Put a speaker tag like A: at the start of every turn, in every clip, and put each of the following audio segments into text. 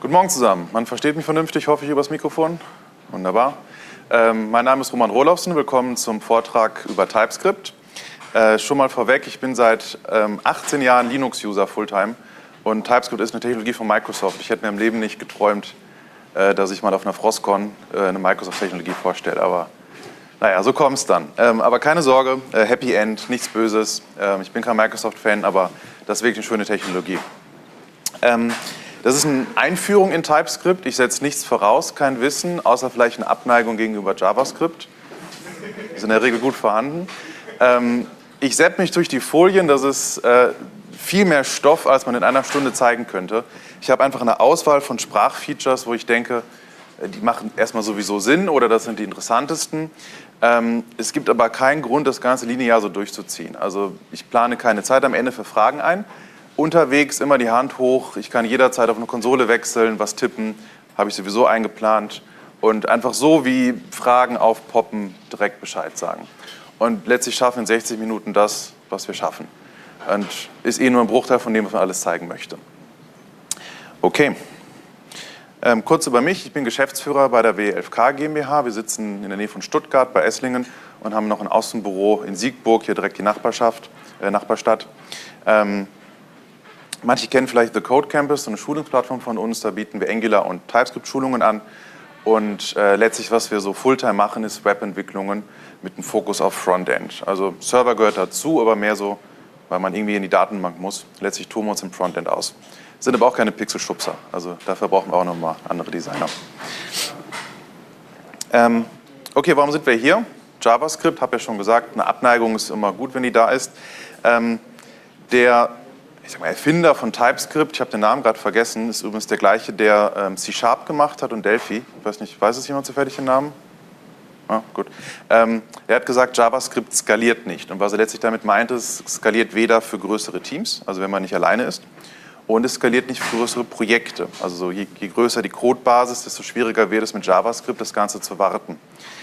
A: Guten Morgen zusammen. Man versteht mich vernünftig, hoffe ich, übers Mikrofon. Wunderbar. Mein Name ist Roman Rohlofsen. Willkommen zum Vortrag über TypeScript. Schon mal vorweg, ich bin seit 18 Jahren Linux-User Fulltime und TypeScript ist eine Technologie von Microsoft. Ich hätte mir im Leben nicht geträumt, dass ich mal auf einer Frostcon eine Microsoft-Technologie vorstelle, aber naja, so kommt es dann. Aber keine Sorge, Happy End, nichts Böses. Ich bin kein Microsoft-Fan, aber das ist wirklich eine schöne Technologie. Das ist eine Einführung in TypeScript. Ich setze nichts voraus, kein Wissen, außer vielleicht eine Abneigung gegenüber JavaScript. Das ist in der Regel gut vorhanden. Ich zapp mich durch die Folien, das ist viel mehr Stoff, als man in einer Stunde zeigen könnte. Ich habe einfach eine Auswahl von Sprachfeatures, wo ich denke, die machen erstmal sowieso Sinn oder das sind die interessantesten. Es gibt aber keinen Grund, das Ganze linear so durchzuziehen. Also ich plane keine Zeit am Ende für Fragen ein. Unterwegs immer die Hand hoch, ich kann jederzeit auf eine Konsole wechseln, was tippen, habe ich sowieso eingeplant. Und einfach so, wie Fragen aufpoppen, direkt Bescheid sagen. Und letztlich schaffen in 60 Minuten das, was wir schaffen. Und ist nur ein Bruchteil von dem, was man alles zeigen möchte. Okay. Kurz über mich, ich bin Geschäftsführer bei der W11K GmbH. Wir sitzen in der Nähe von Stuttgart bei Esslingen und haben noch ein Außenbüro in Siegburg, hier direkt die Nachbarstadt. Manche kennen vielleicht The Code Campus, so eine Schulungsplattform von uns. Da bieten wir Angular und TypeScript-Schulungen an. Und letztlich, was wir so Fulltime machen, ist Webentwicklungen mit einem Fokus auf Frontend. Also Server gehört dazu, aber mehr so, weil man irgendwie in die Datenbank muss. Letztlich toben wir uns im Frontend aus. Sind aber auch keine Pixelschubser. Also dafür brauchen wir auch nochmal andere Designer. Okay, warum sind wir hier? JavaScript, habe ja schon gesagt, eine Abneigung ist immer gut, wenn die da ist. Der Erfinder von TypeScript, ich habe den Namen gerade vergessen, ist übrigens der gleiche, der C# gemacht hat und Delphi. Ich weiß nicht, weiß es jemand zufällig den Namen? Ah, gut. Er hat gesagt, JavaScript skaliert nicht. Und was er letztlich damit meint, ist, es skaliert weder für größere Teams, also wenn man nicht alleine ist, und es skaliert nicht für größere Projekte. Also so, je größer die Codebasis, desto schwieriger wird es mit JavaScript, das Ganze zu warten.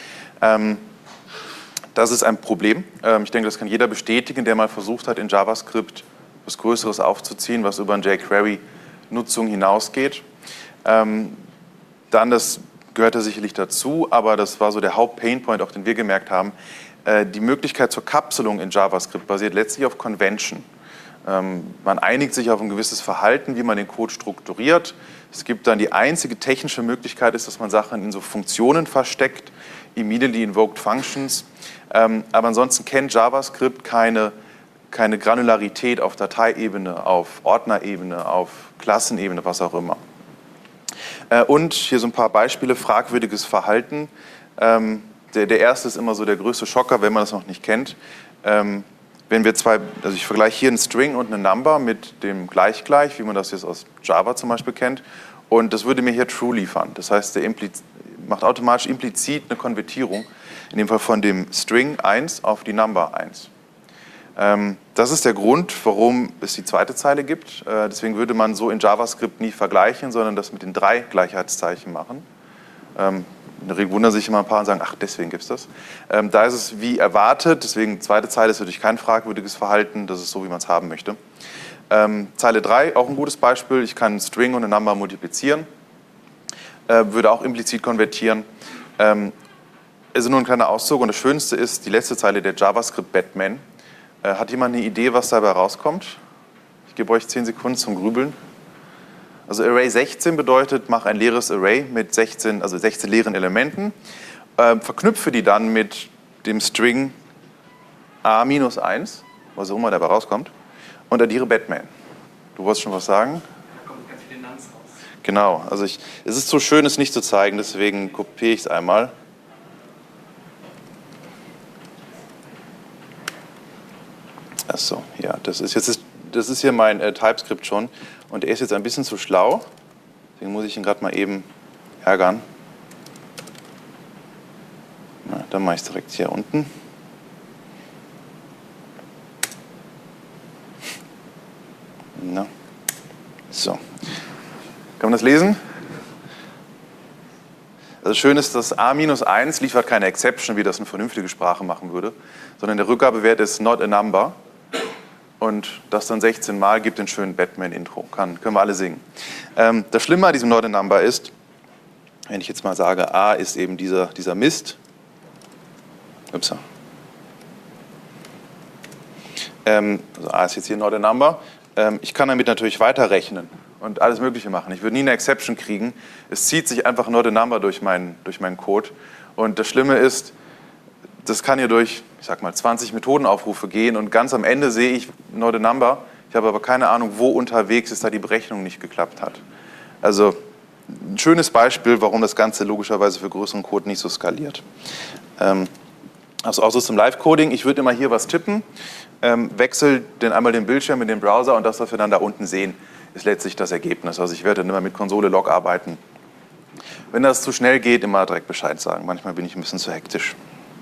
A: Das ist ein Problem. Ich denke, das kann jeder bestätigen, der mal versucht hat, in JavaScript was Größeres aufzuziehen, was über eine jQuery-Nutzung hinausgeht. Dann, das gehörte sicherlich dazu, aber das war so der Haupt-Painpoint, auf den wir gemerkt haben. Die Möglichkeit zur Kapselung in JavaScript basiert letztlich auf Convention. Man einigt sich auf ein gewisses Verhalten, wie man den Code strukturiert. Es gibt dann die einzige technische Möglichkeit, ist, dass man Sachen in so Funktionen versteckt, immediately invoked functions. Aber ansonsten kennt JavaScript keine Granularität auf Dateiebene, auf Ordnerebene, auf Klassenebene, was auch immer. Und hier so ein paar Beispiele, fragwürdiges Verhalten. Der erste ist immer so der größte Schocker, wenn man das noch nicht kennt. Wenn wir also ich vergleiche hier einen String und eine Number mit dem Gleich, wie man das jetzt aus Java zum Beispiel kennt. Und das würde mir hier true liefern. Das heißt, der macht automatisch implizit eine Konvertierung, in dem Fall von dem String 1 auf die Number 1. Das ist der Grund, warum es die zweite Zeile gibt. Deswegen würde man so in JavaScript nie vergleichen, sondern das mit den 3 Gleichheitszeichen machen. In der Regel wundern sich immer ein paar und sagen, ach, deswegen gibt es das. Da ist es wie erwartet, deswegen zweite Zeile ist natürlich kein fragwürdiges Verhalten, das ist so, wie man es haben möchte. Zeile 3, auch ein gutes Beispiel, ich kann einen String und eine Number multiplizieren, würde auch implizit konvertieren. Es ist nur ein kleiner Auszug und das Schönste ist die letzte Zeile, der JavaScript Batman. Hat jemand eine Idee, was dabei rauskommt? Ich gebe euch 10 Sekunden zum Grübeln. Also Array 16 bedeutet, mach ein leeres Array mit 16 leeren Elementen, verknüpfe die dann mit dem String a-1, was auch immer dabei rauskommt, und addiere Batman. Du wolltest schon was sagen?
B: Da kommt ganz viele Nans raus.
A: Genau, also es ist so schön, es nicht zu zeigen, deswegen kopiere ich es einmal. Achso, ja, das ist hier mein TypeScript schon und er ist jetzt ein bisschen zu schlau, deswegen muss ich ihn gerade mal eben ärgern. Na, dann mache ich es direkt hier unten. Na. So. Kann man das lesen? Also schön ist, dass a-1 liefert keine Exception, wie das eine vernünftige Sprache machen würde, sondern der Rückgabewert ist not a number. und das dann 16 Mal gibt den schönen Batman-Intro. Können wir alle singen. Das Schlimme an diesem Not a Number ist, wenn ich jetzt mal sage, A ist eben dieser Mist. Ups. Also A ist jetzt hier Not a Number. Ich kann damit natürlich weiterrechnen und alles Mögliche machen. Ich würde nie eine Exception kriegen. Es zieht sich einfach Not a Number durch meinen Code. Und das Schlimme ist, das kann hier durch, ich sag mal, 20 Methodenaufrufe gehen und ganz am Ende sehe ich Not a Number. Ich habe aber keine Ahnung, wo unterwegs ist, da die Berechnung nicht geklappt hat. Also ein schönes Beispiel, warum das Ganze logischerweise für größeren Code nicht so skaliert. Also auch so zum Live-Coding. Ich würde immer hier was tippen, wechsle dann einmal den Bildschirm in den Browser und das, was wir dann da unten sehen, ist letztlich das Ergebnis. Also ich werde dann immer mit Konsole-Log arbeiten. Wenn das zu schnell geht, immer direkt Bescheid sagen. Manchmal bin ich ein bisschen zu hektisch.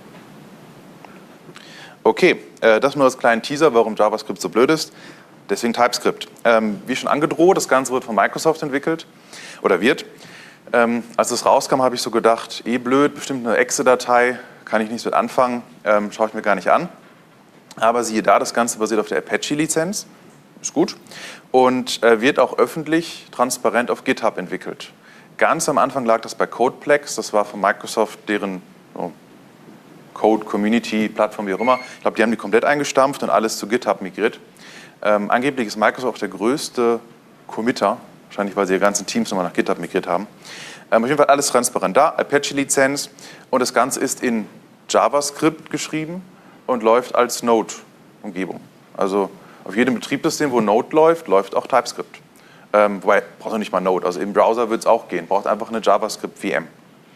A: Okay, das nur als kleinen Teaser, warum JavaScript so blöd ist. Deswegen TypeScript. Wie schon angedroht, das Ganze wird von Microsoft entwickelt oder wird. Als es rauskam, habe ich so gedacht, blöd, bestimmt eine Exe-Datei, kann ich nichts mit anfangen, schaue ich mir gar nicht an. Aber siehe da, das Ganze basiert auf der Apache-Lizenz, ist gut, und wird auch öffentlich, transparent auf GitHub entwickelt. Ganz am Anfang lag das bei Codeplex, das war von Microsoft deren Code, Community, Plattform, wie auch immer. Ich glaube, die haben die komplett eingestampft und alles zu GitHub migriert. Angeblich ist Microsoft der größte Committer, wahrscheinlich weil sie ihre ganzen Teams nochmal nach GitHub migriert haben. Auf jeden Fall alles transparent da, Apache-Lizenz und das Ganze ist in JavaScript geschrieben und läuft als Node-Umgebung. Also auf jedem Betriebssystem, wo Node läuft, läuft auch TypeScript. Wobei, braucht noch nicht mal Node, also im Browser wird es auch gehen, braucht einfach eine JavaScript-VM.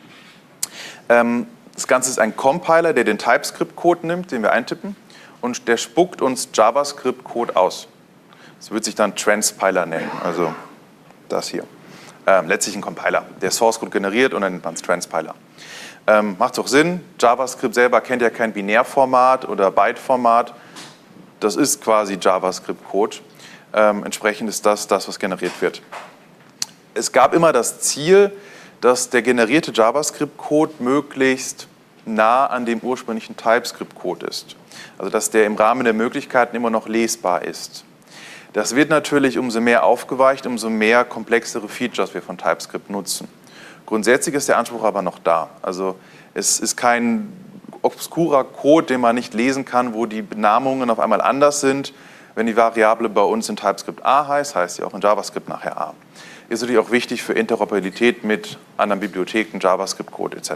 A: Das Ganze ist ein Compiler, der den TypeScript-Code nimmt, den wir eintippen, und der spuckt uns JavaScript-Code aus. Das wird sich dann Transpiler nennen, also das hier. Letztlich ein Compiler, der Source-Code generiert und dann nennt man es Transpiler. Macht auch Sinn, JavaScript selber kennt ja kein Binärformat oder Byte-Format. Das ist quasi JavaScript-Code. Entsprechend ist das, was generiert wird. Es gab immer das Ziel, dass der generierte JavaScript-Code möglichst nah an dem ursprünglichen TypeScript-Code ist. Also dass der im Rahmen der Möglichkeiten immer noch lesbar ist. Das wird natürlich umso mehr aufgeweicht, umso mehr komplexere Features wir von TypeScript nutzen. Grundsätzlich ist der Anspruch aber noch da. Also es ist kein obskurer Code, den man nicht lesen kann, wo die Benamungen auf einmal anders sind. Wenn die Variable bei uns in TypeScript A heißt, heißt sie auch in JavaScript nachher A. Ist natürlich auch wichtig für Interoperabilität mit anderen Bibliotheken, JavaScript-Code etc.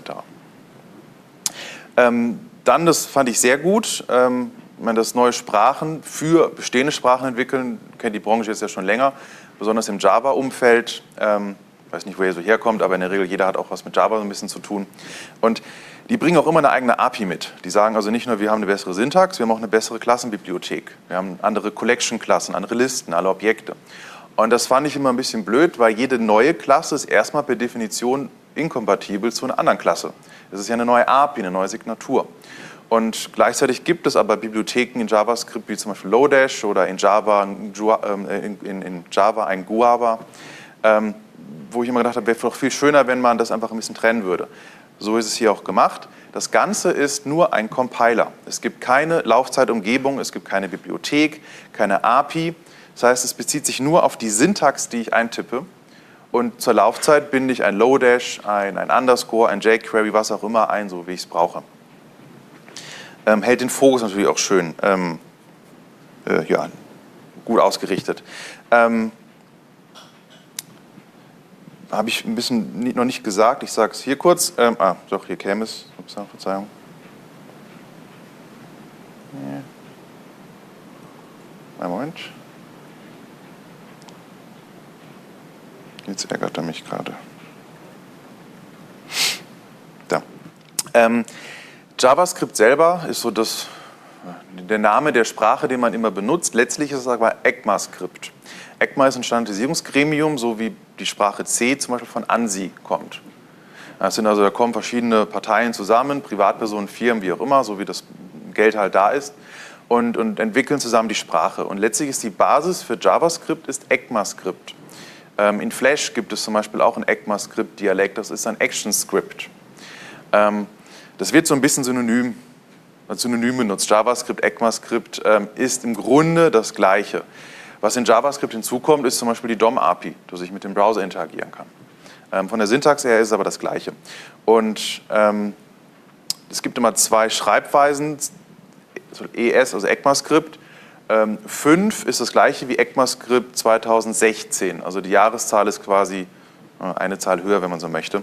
A: Dann, das fand ich sehr gut, dass neue Sprachen für bestehende Sprachen entwickeln, kennt die Branche jetzt ja schon länger, besonders im Java-Umfeld. Ich weiß nicht, woher so herkommt, aber in der Regel jeder hat auch was mit Java so ein bisschen zu tun. Und die bringen auch immer eine eigene API mit. Die sagen also nicht nur, wir haben eine bessere Syntax, wir haben auch eine bessere Klassenbibliothek. Wir haben andere Collection-Klassen, andere Listen, alle Objekte. Und das fand ich immer ein bisschen blöd, weil jede neue Klasse ist erstmal per Definition inkompatibel zu einer anderen Klasse. Das ist ja eine neue API, eine neue Signatur. Und gleichzeitig gibt es aber Bibliotheken in JavaScript, wie zum Beispiel Lodash oder in Java ein Guava, wo ich immer gedacht habe, wäre doch viel schöner, wenn man das einfach ein bisschen trennen würde. So ist es hier auch gemacht. Das Ganze ist nur ein Compiler. Es gibt keine Laufzeitumgebung, es gibt keine Bibliothek, keine API. Das heißt, es bezieht sich nur auf die Syntax, die ich eintippe. Und zur Laufzeit binde ich ein Lodash, ein Underscore, ein jQuery, was auch immer ein, so wie ich es brauche. Hält den Fokus natürlich auch schön, ja, gut ausgerichtet. Habe ich ein bisschen noch nicht gesagt, ich sage es hier kurz. Doch, hier käme es. Ups, Verzeihung. Einen Moment. Jetzt ärgert er mich gerade. Da. JavaScript selber ist so der Name der Sprache, den man immer benutzt. Letztlich ist es aber ECMAScript. ECMA ist ein Standardisierungsgremium, so wie die Sprache C zum Beispiel von ANSI kommt. Da kommen verschiedene Parteien zusammen, Privatpersonen, Firmen, wie auch immer, so wie das Geld halt da ist, und entwickeln zusammen die Sprache. Und letztlich ist die Basis für JavaScript ist ECMAScript. In Flash gibt es zum Beispiel auch ein ECMAScript-Dialekt, das ist ein ActionScript. Das wird so ein bisschen synonym Synonyme nutzt. JavaScript, ECMAScript ist im Grunde das Gleiche. Was in JavaScript hinzukommt, ist zum Beispiel die DOM-API, dass ich mit dem Browser interagieren kann. Von der Syntax her ist es aber das Gleiche. Und es gibt immer zwei Schreibweisen, ES, also ECMAScript. 5 ist das gleiche wie ECMAScript 2016, also die Jahreszahl ist quasi eine Zahl höher, wenn man so möchte.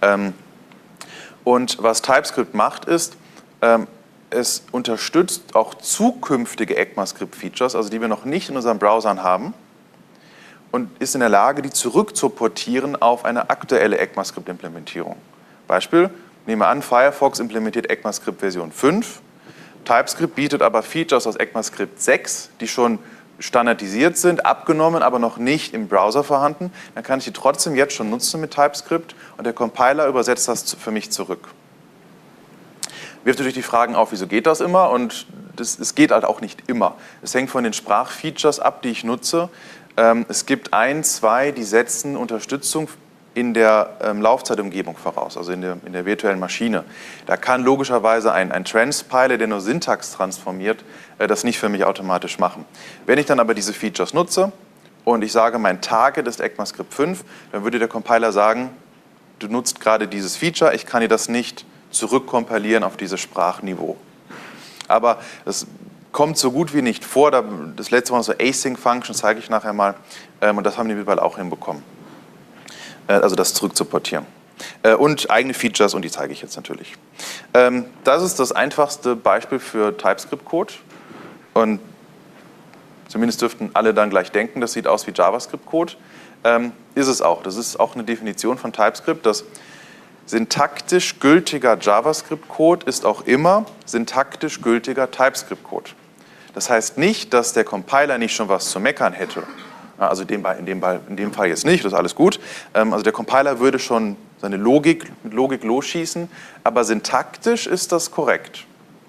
A: Und was TypeScript macht, ist, es unterstützt auch zukünftige ECMAScript-Features, also die wir noch nicht in unseren Browsern haben, und ist in der Lage, die zurückzuportieren auf eine aktuelle ECMAScript-Implementierung. Beispiel, nehmen wir an, Firefox implementiert ECMAScript Version 5, TypeScript bietet aber Features aus ECMAScript 6, die schon standardisiert sind, abgenommen, aber noch nicht im Browser vorhanden. Dann kann ich die trotzdem jetzt schon nutzen mit TypeScript und der Compiler übersetzt das für mich zurück. Wirft natürlich die Fragen auf, wieso geht das immer? Und es geht halt auch nicht immer. Es hängt von den Sprachfeatures ab, die ich nutze. Es gibt 1, 2, die setzen Unterstützung in der Laufzeitumgebung voraus, also in der virtuellen Maschine. Da kann logischerweise ein Transpiler, der nur Syntax transformiert, das nicht für mich automatisch machen. Wenn ich dann aber diese Features nutze und ich sage, mein Target ist ECMAScript 5, dann würde der Compiler sagen, du nutzt gerade dieses Feature, ich kann dir das nicht zurückkompilieren auf dieses Sprachniveau. Aber das kommt so gut wie nicht vor. Das letzte Mal so Async-Function zeige ich nachher mal. Und das haben die mittlerweile auch hinbekommen. Also das zurückzuportieren. Und eigene Features, und die zeige ich jetzt natürlich. Das ist das einfachste Beispiel für TypeScript-Code. Und zumindest dürften alle dann gleich denken, das sieht aus wie JavaScript-Code. Ist es auch. Das ist auch eine Definition von TypeScript, dass syntaktisch gültiger JavaScript-Code ist auch immer syntaktisch gültiger TypeScript-Code. Das heißt nicht, dass der Compiler nicht schon was zu meckern hätte. Also in dem Fall jetzt nicht, das ist alles gut. Also der Compiler würde schon seine Logik losschießen, aber syntaktisch ist das korrekt.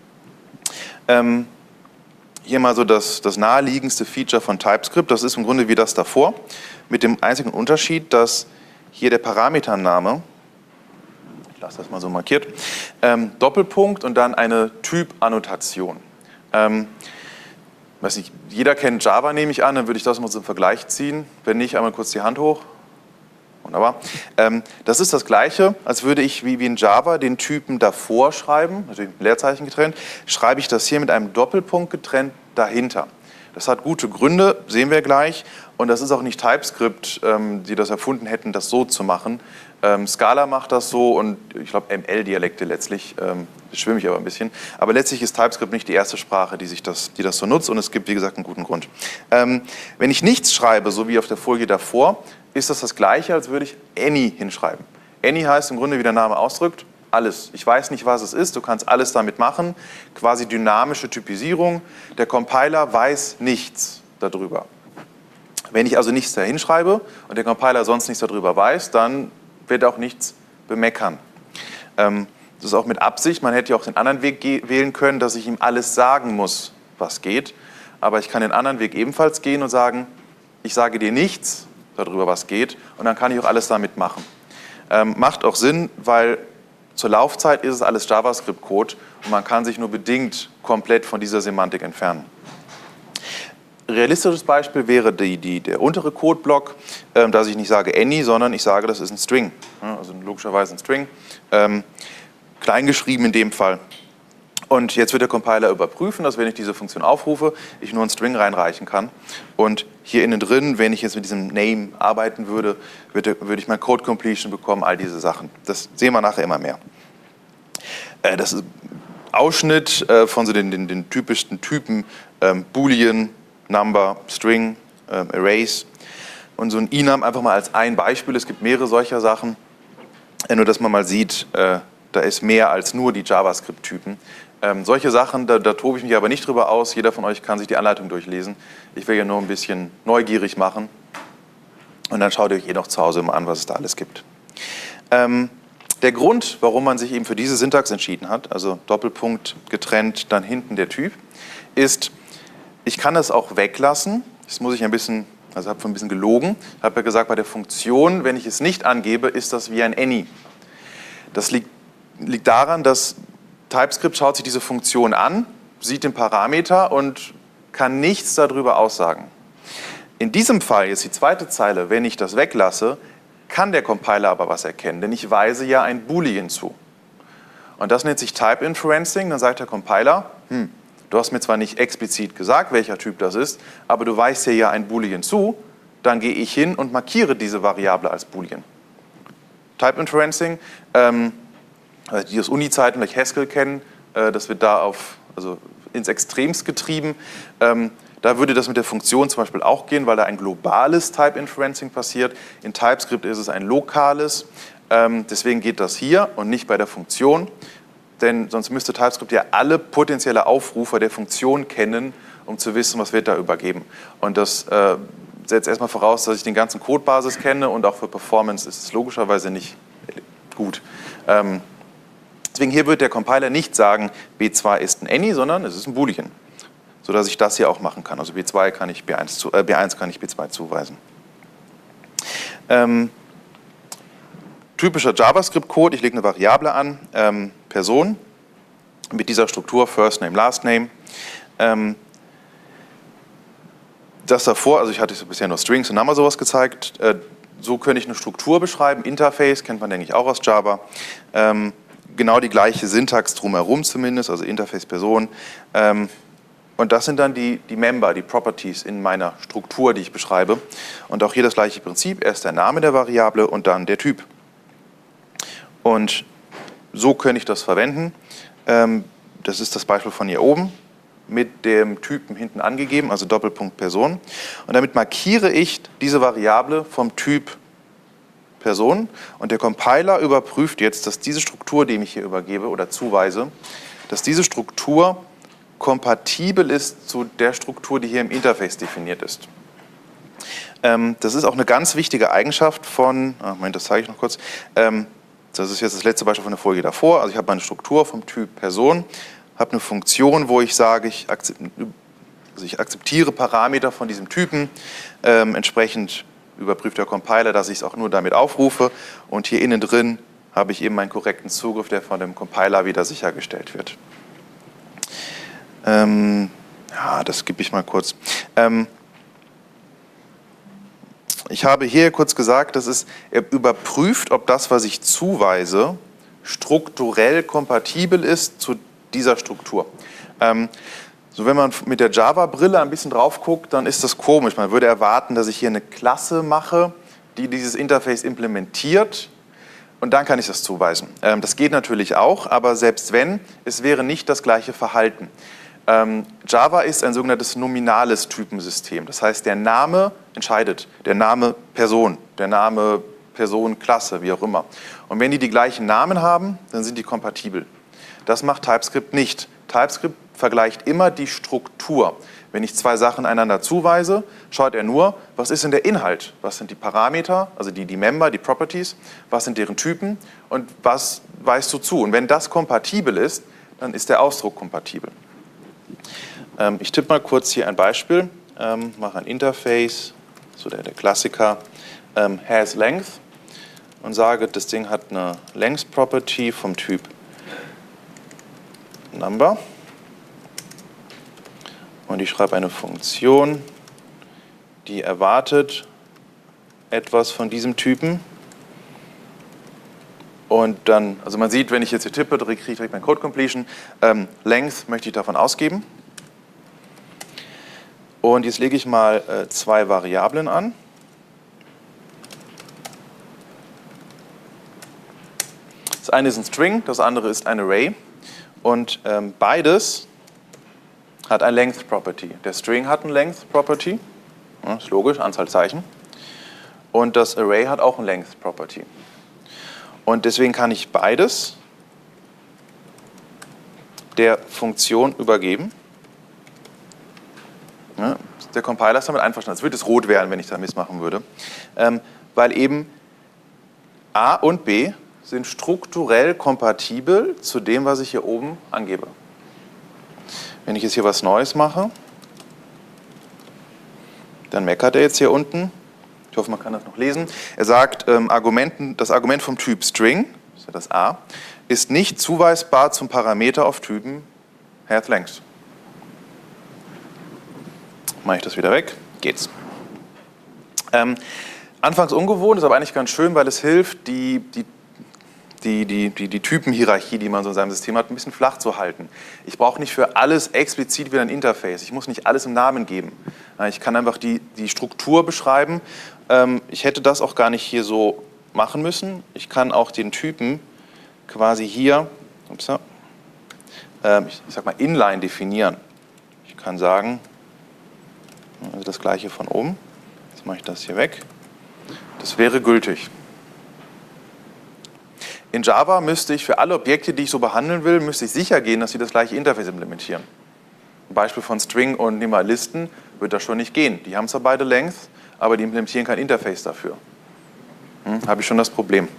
A: Hier mal so das naheliegendste Feature von TypeScript, das ist im Grunde wie das davor, mit dem einzigen Unterschied, dass hier der Parametername, ich lasse das mal so markiert, Doppelpunkt und dann eine Typ-Annotation. Weiß nicht, jeder kennt Java, nehme ich an, dann würde ich das mal zum Vergleich ziehen. Wenn nicht, einmal kurz die Hand hoch. Wunderbar. Das ist das Gleiche, als würde ich wie in Java den Typen davor schreiben, natürlich mit Leerzeichen getrennt, schreibe ich das hier mit einem Doppelpunkt getrennt dahinter. Das hat gute Gründe, sehen wir gleich. Und das ist auch nicht TypeScript, die das erfunden hätten, das so zu machen. Scala macht das so und ich glaube ML-Dialekte letztlich, schwimme ich aber ein bisschen. Aber letztlich ist TypeScript nicht die erste Sprache, die das so nutzt und es gibt, wie gesagt, einen guten Grund. Wenn ich nichts schreibe, so wie auf der Folie davor, ist das Gleiche, als würde ich any hinschreiben. Any heißt im Grunde, wie der Name ausdrückt, alles. Ich weiß nicht, was es ist, du kannst alles damit machen, quasi dynamische Typisierung. Der Compiler weiß nichts darüber. Wenn ich also nichts dahin schreibe und der Compiler sonst nichts darüber weiß, dann wird auch nichts bemeckern. Das ist auch mit Absicht. Man hätte ja auch den anderen Weg wählen können, dass ich ihm alles sagen muss, was geht. Aber ich kann den anderen Weg ebenfalls gehen und sagen, ich sage dir nichts darüber, was geht. Und dann kann ich auch alles damit machen. Macht auch Sinn, weil zur Laufzeit ist es alles JavaScript-Code und man kann sich nur bedingt komplett von dieser Semantik entfernen. Realistisches Beispiel wäre der untere Codeblock, dass ich nicht sage any, sondern ich sage, das ist ein String. Also logischerweise ein String, kleingeschrieben in dem Fall. Und jetzt wird der Compiler überprüfen, dass wenn ich diese Funktion aufrufe, ich nur einen String reinreichen kann. Und hier innen drin, wenn ich jetzt mit diesem Name arbeiten würde, würde ich mein Code Completion bekommen, all diese Sachen. Das sehen wir nachher immer mehr. Das ist Ausschnitt von so den typischsten Typen Boolean, Number, String, Arrays und so ein enum einfach mal als ein Beispiel. Es gibt mehrere solcher Sachen, nur dass man mal sieht, da ist mehr als nur die JavaScript-Typen. Solche Sachen, da tobe ich mich aber nicht drüber aus. Jeder von euch kann sich die Anleitung durchlesen. Ich will ja nur ein bisschen neugierig machen und dann schaut ihr euch noch zu Hause mal an, was es da alles gibt. Der Grund, warum man sich eben für diese Syntax entschieden hat, also Doppelpunkt getrennt, dann hinten der Typ, ist, ich kann es auch weglassen. Das muss ich ein bisschen, also habe ein bisschen gelogen. Ich habe ja gesagt, bei der Funktion, wenn ich es nicht angebe, ist das wie ein any. Das liegt daran, dass TypeScript schaut sich diese Funktion an, sieht den Parameter und kann nichts darüber aussagen. In diesem Fall, jetzt die zweite Zeile, wenn ich das weglasse, kann der Compiler aber was erkennen, denn ich weise ja ein Boolean zu. Und das nennt sich Type Inferencing. Dann sagt der Compiler, du hast mir zwar nicht explizit gesagt, welcher Typ das ist, aber du weist hier ja ein Boolean zu, dann gehe ich hin und markiere diese Variable als Boolean. Type Inferencing, die aus Uni-Zeiten vielleicht Haskell kennen, das wird da ins Extremst getrieben. Da würde das mit der Funktion zum Beispiel auch gehen, weil da ein globales Type Inferencing passiert. In TypeScript ist es ein lokales. Deswegen geht das hier und nicht bei der Funktion. Denn sonst müsste TypeScript ja alle potenzielle Aufrufer der Funktion kennen, um zu wissen, was wird da übergeben. Und das setzt erstmal voraus, dass ich den ganzen Codebasis kenne und auch für Performance ist es logischerweise nicht gut. Deswegen hier wird der Compiler nicht sagen, B2 ist ein Any, sondern es ist ein Boolean, sodass ich das hier auch machen kann. Also B1 kann ich B2 zuweisen. Typischer JavaScript-Code, ich lege eine Variable an, Person, mit dieser Struktur First Name, Last Name. Das davor, also ich hatte bisher nur Strings und Number sowas gezeigt, so könnte ich eine Struktur beschreiben, Interface, kennt man denke ich auch aus Java. Genau die gleiche Syntax drumherum zumindest, also Interface Person. Und das sind dann die Member, die Properties in meiner Struktur, die ich beschreibe. Und auch hier das gleiche Prinzip, erst der Name der Variable und dann der Typ. Und so könnte ich das verwenden. Das ist das Beispiel von hier oben, mit dem Typen hinten angegeben, also Doppelpunkt Person. Und damit markiere ich diese Variable vom Typ Person und der Compiler überprüft jetzt, dass diese Struktur, die ich hier übergebe oder zuweise, dass diese Struktur kompatibel ist zu der Struktur, die hier im Interface definiert ist. Das ist auch eine ganz wichtige Eigenschaft von, Moment, das zeige ich noch kurz, das ist jetzt das letzte Beispiel von der Folie davor, also ich habe meine Struktur vom Typ Person, habe eine Funktion, wo ich sage, ich akzeptiere Parameter von diesem Typen, entsprechend überprüft der Compiler, dass ich es auch nur damit aufrufe und hier innen drin habe ich eben meinen korrekten Zugriff, der von dem Compiler wieder sichergestellt wird. Ja, das gebe ich mal kurz. Ich habe hier kurz gesagt, er überprüft, ob das, was ich zuweise, strukturell kompatibel ist zu dieser Struktur. So, wenn man mit der Java-Brille ein bisschen drauf guckt, dann ist das komisch. Man würde erwarten, dass ich hier eine Klasse mache, die dieses Interface implementiert und dann kann ich das zuweisen. Das geht natürlich auch, aber selbst wenn, es wäre nicht das gleiche Verhalten. Java ist ein sogenanntes nominales Typensystem. Das heißt, der Name entscheidet, der Name Person, der Name Person, Klasse, wie auch immer. Und wenn die gleichen Namen haben, dann sind die kompatibel. Das macht TypeScript nicht. TypeScript vergleicht immer die Struktur. Wenn ich zwei Sachen einander zuweise, schaut er nur, was ist denn der Inhalt? Was sind die Parameter, also die Member, die Properties, was sind deren Typen und was weist du zu? Und wenn das kompatibel ist, dann ist der Ausdruck kompatibel. Ich tippe mal kurz hier ein Beispiel, mache ein Interface, so der Klassiker, has length und sage, das Ding hat eine Length Property vom Typ Number. Und ich schreibe eine Funktion, die erwartet etwas von diesem Typen. Und dann, also man sieht, wenn ich jetzt hier tippe, kriege ich direkt mein Code Completion. Length möchte ich davon ausgeben. Und jetzt lege ich mal zwei Variablen an. Das eine ist ein String, das andere ist ein Array. Und beides hat ein Length Property. Der String hat ein Length Property, ja, ist logisch, Anzahl Zeichen. Und das Array hat auch ein Length Property. Und deswegen kann ich beides der Funktion übergeben. Ja, der Compiler ist damit einverstanden. Es würde es rot werden, wenn ich da missmachen würde. Weil eben A und B sind strukturell kompatibel zu dem, was ich hier oben angebe. Wenn ich jetzt hier was Neues mache, dann meckert er jetzt hier unten. Ich hoffe, man kann das noch lesen. Er sagt, das Argument vom Typ String, das A, ist nicht zuweisbar zum Parameter auf Typen Head-Length. Mache ich das wieder weg, geht's. Anfangs ungewohnt, ist aber eigentlich ganz schön, weil es hilft, die Typenhierarchie, die man so in seinem System hat, ein bisschen flach zu halten. Ich brauche nicht für alles explizit wieder ein Interface. Ich muss nicht alles im Namen geben. Ich kann einfach die Struktur beschreiben. Ich hätte das auch gar nicht hier so machen müssen. Ich kann auch den Typen quasi hier, ich sag mal, inline definieren. Ich kann sagen, also das gleiche von oben. Jetzt mache ich das hier weg. Das wäre gültig. In Java müsste ich für alle Objekte, die ich so behandeln will, müsste ich sicher gehen, dass sie das gleiche Interface implementieren. Ein Beispiel von String und nehmen wir Listen, wird das schon nicht gehen. Die haben zwar beide Length, aber die implementieren kein Interface dafür. Habe ich schon das Problem.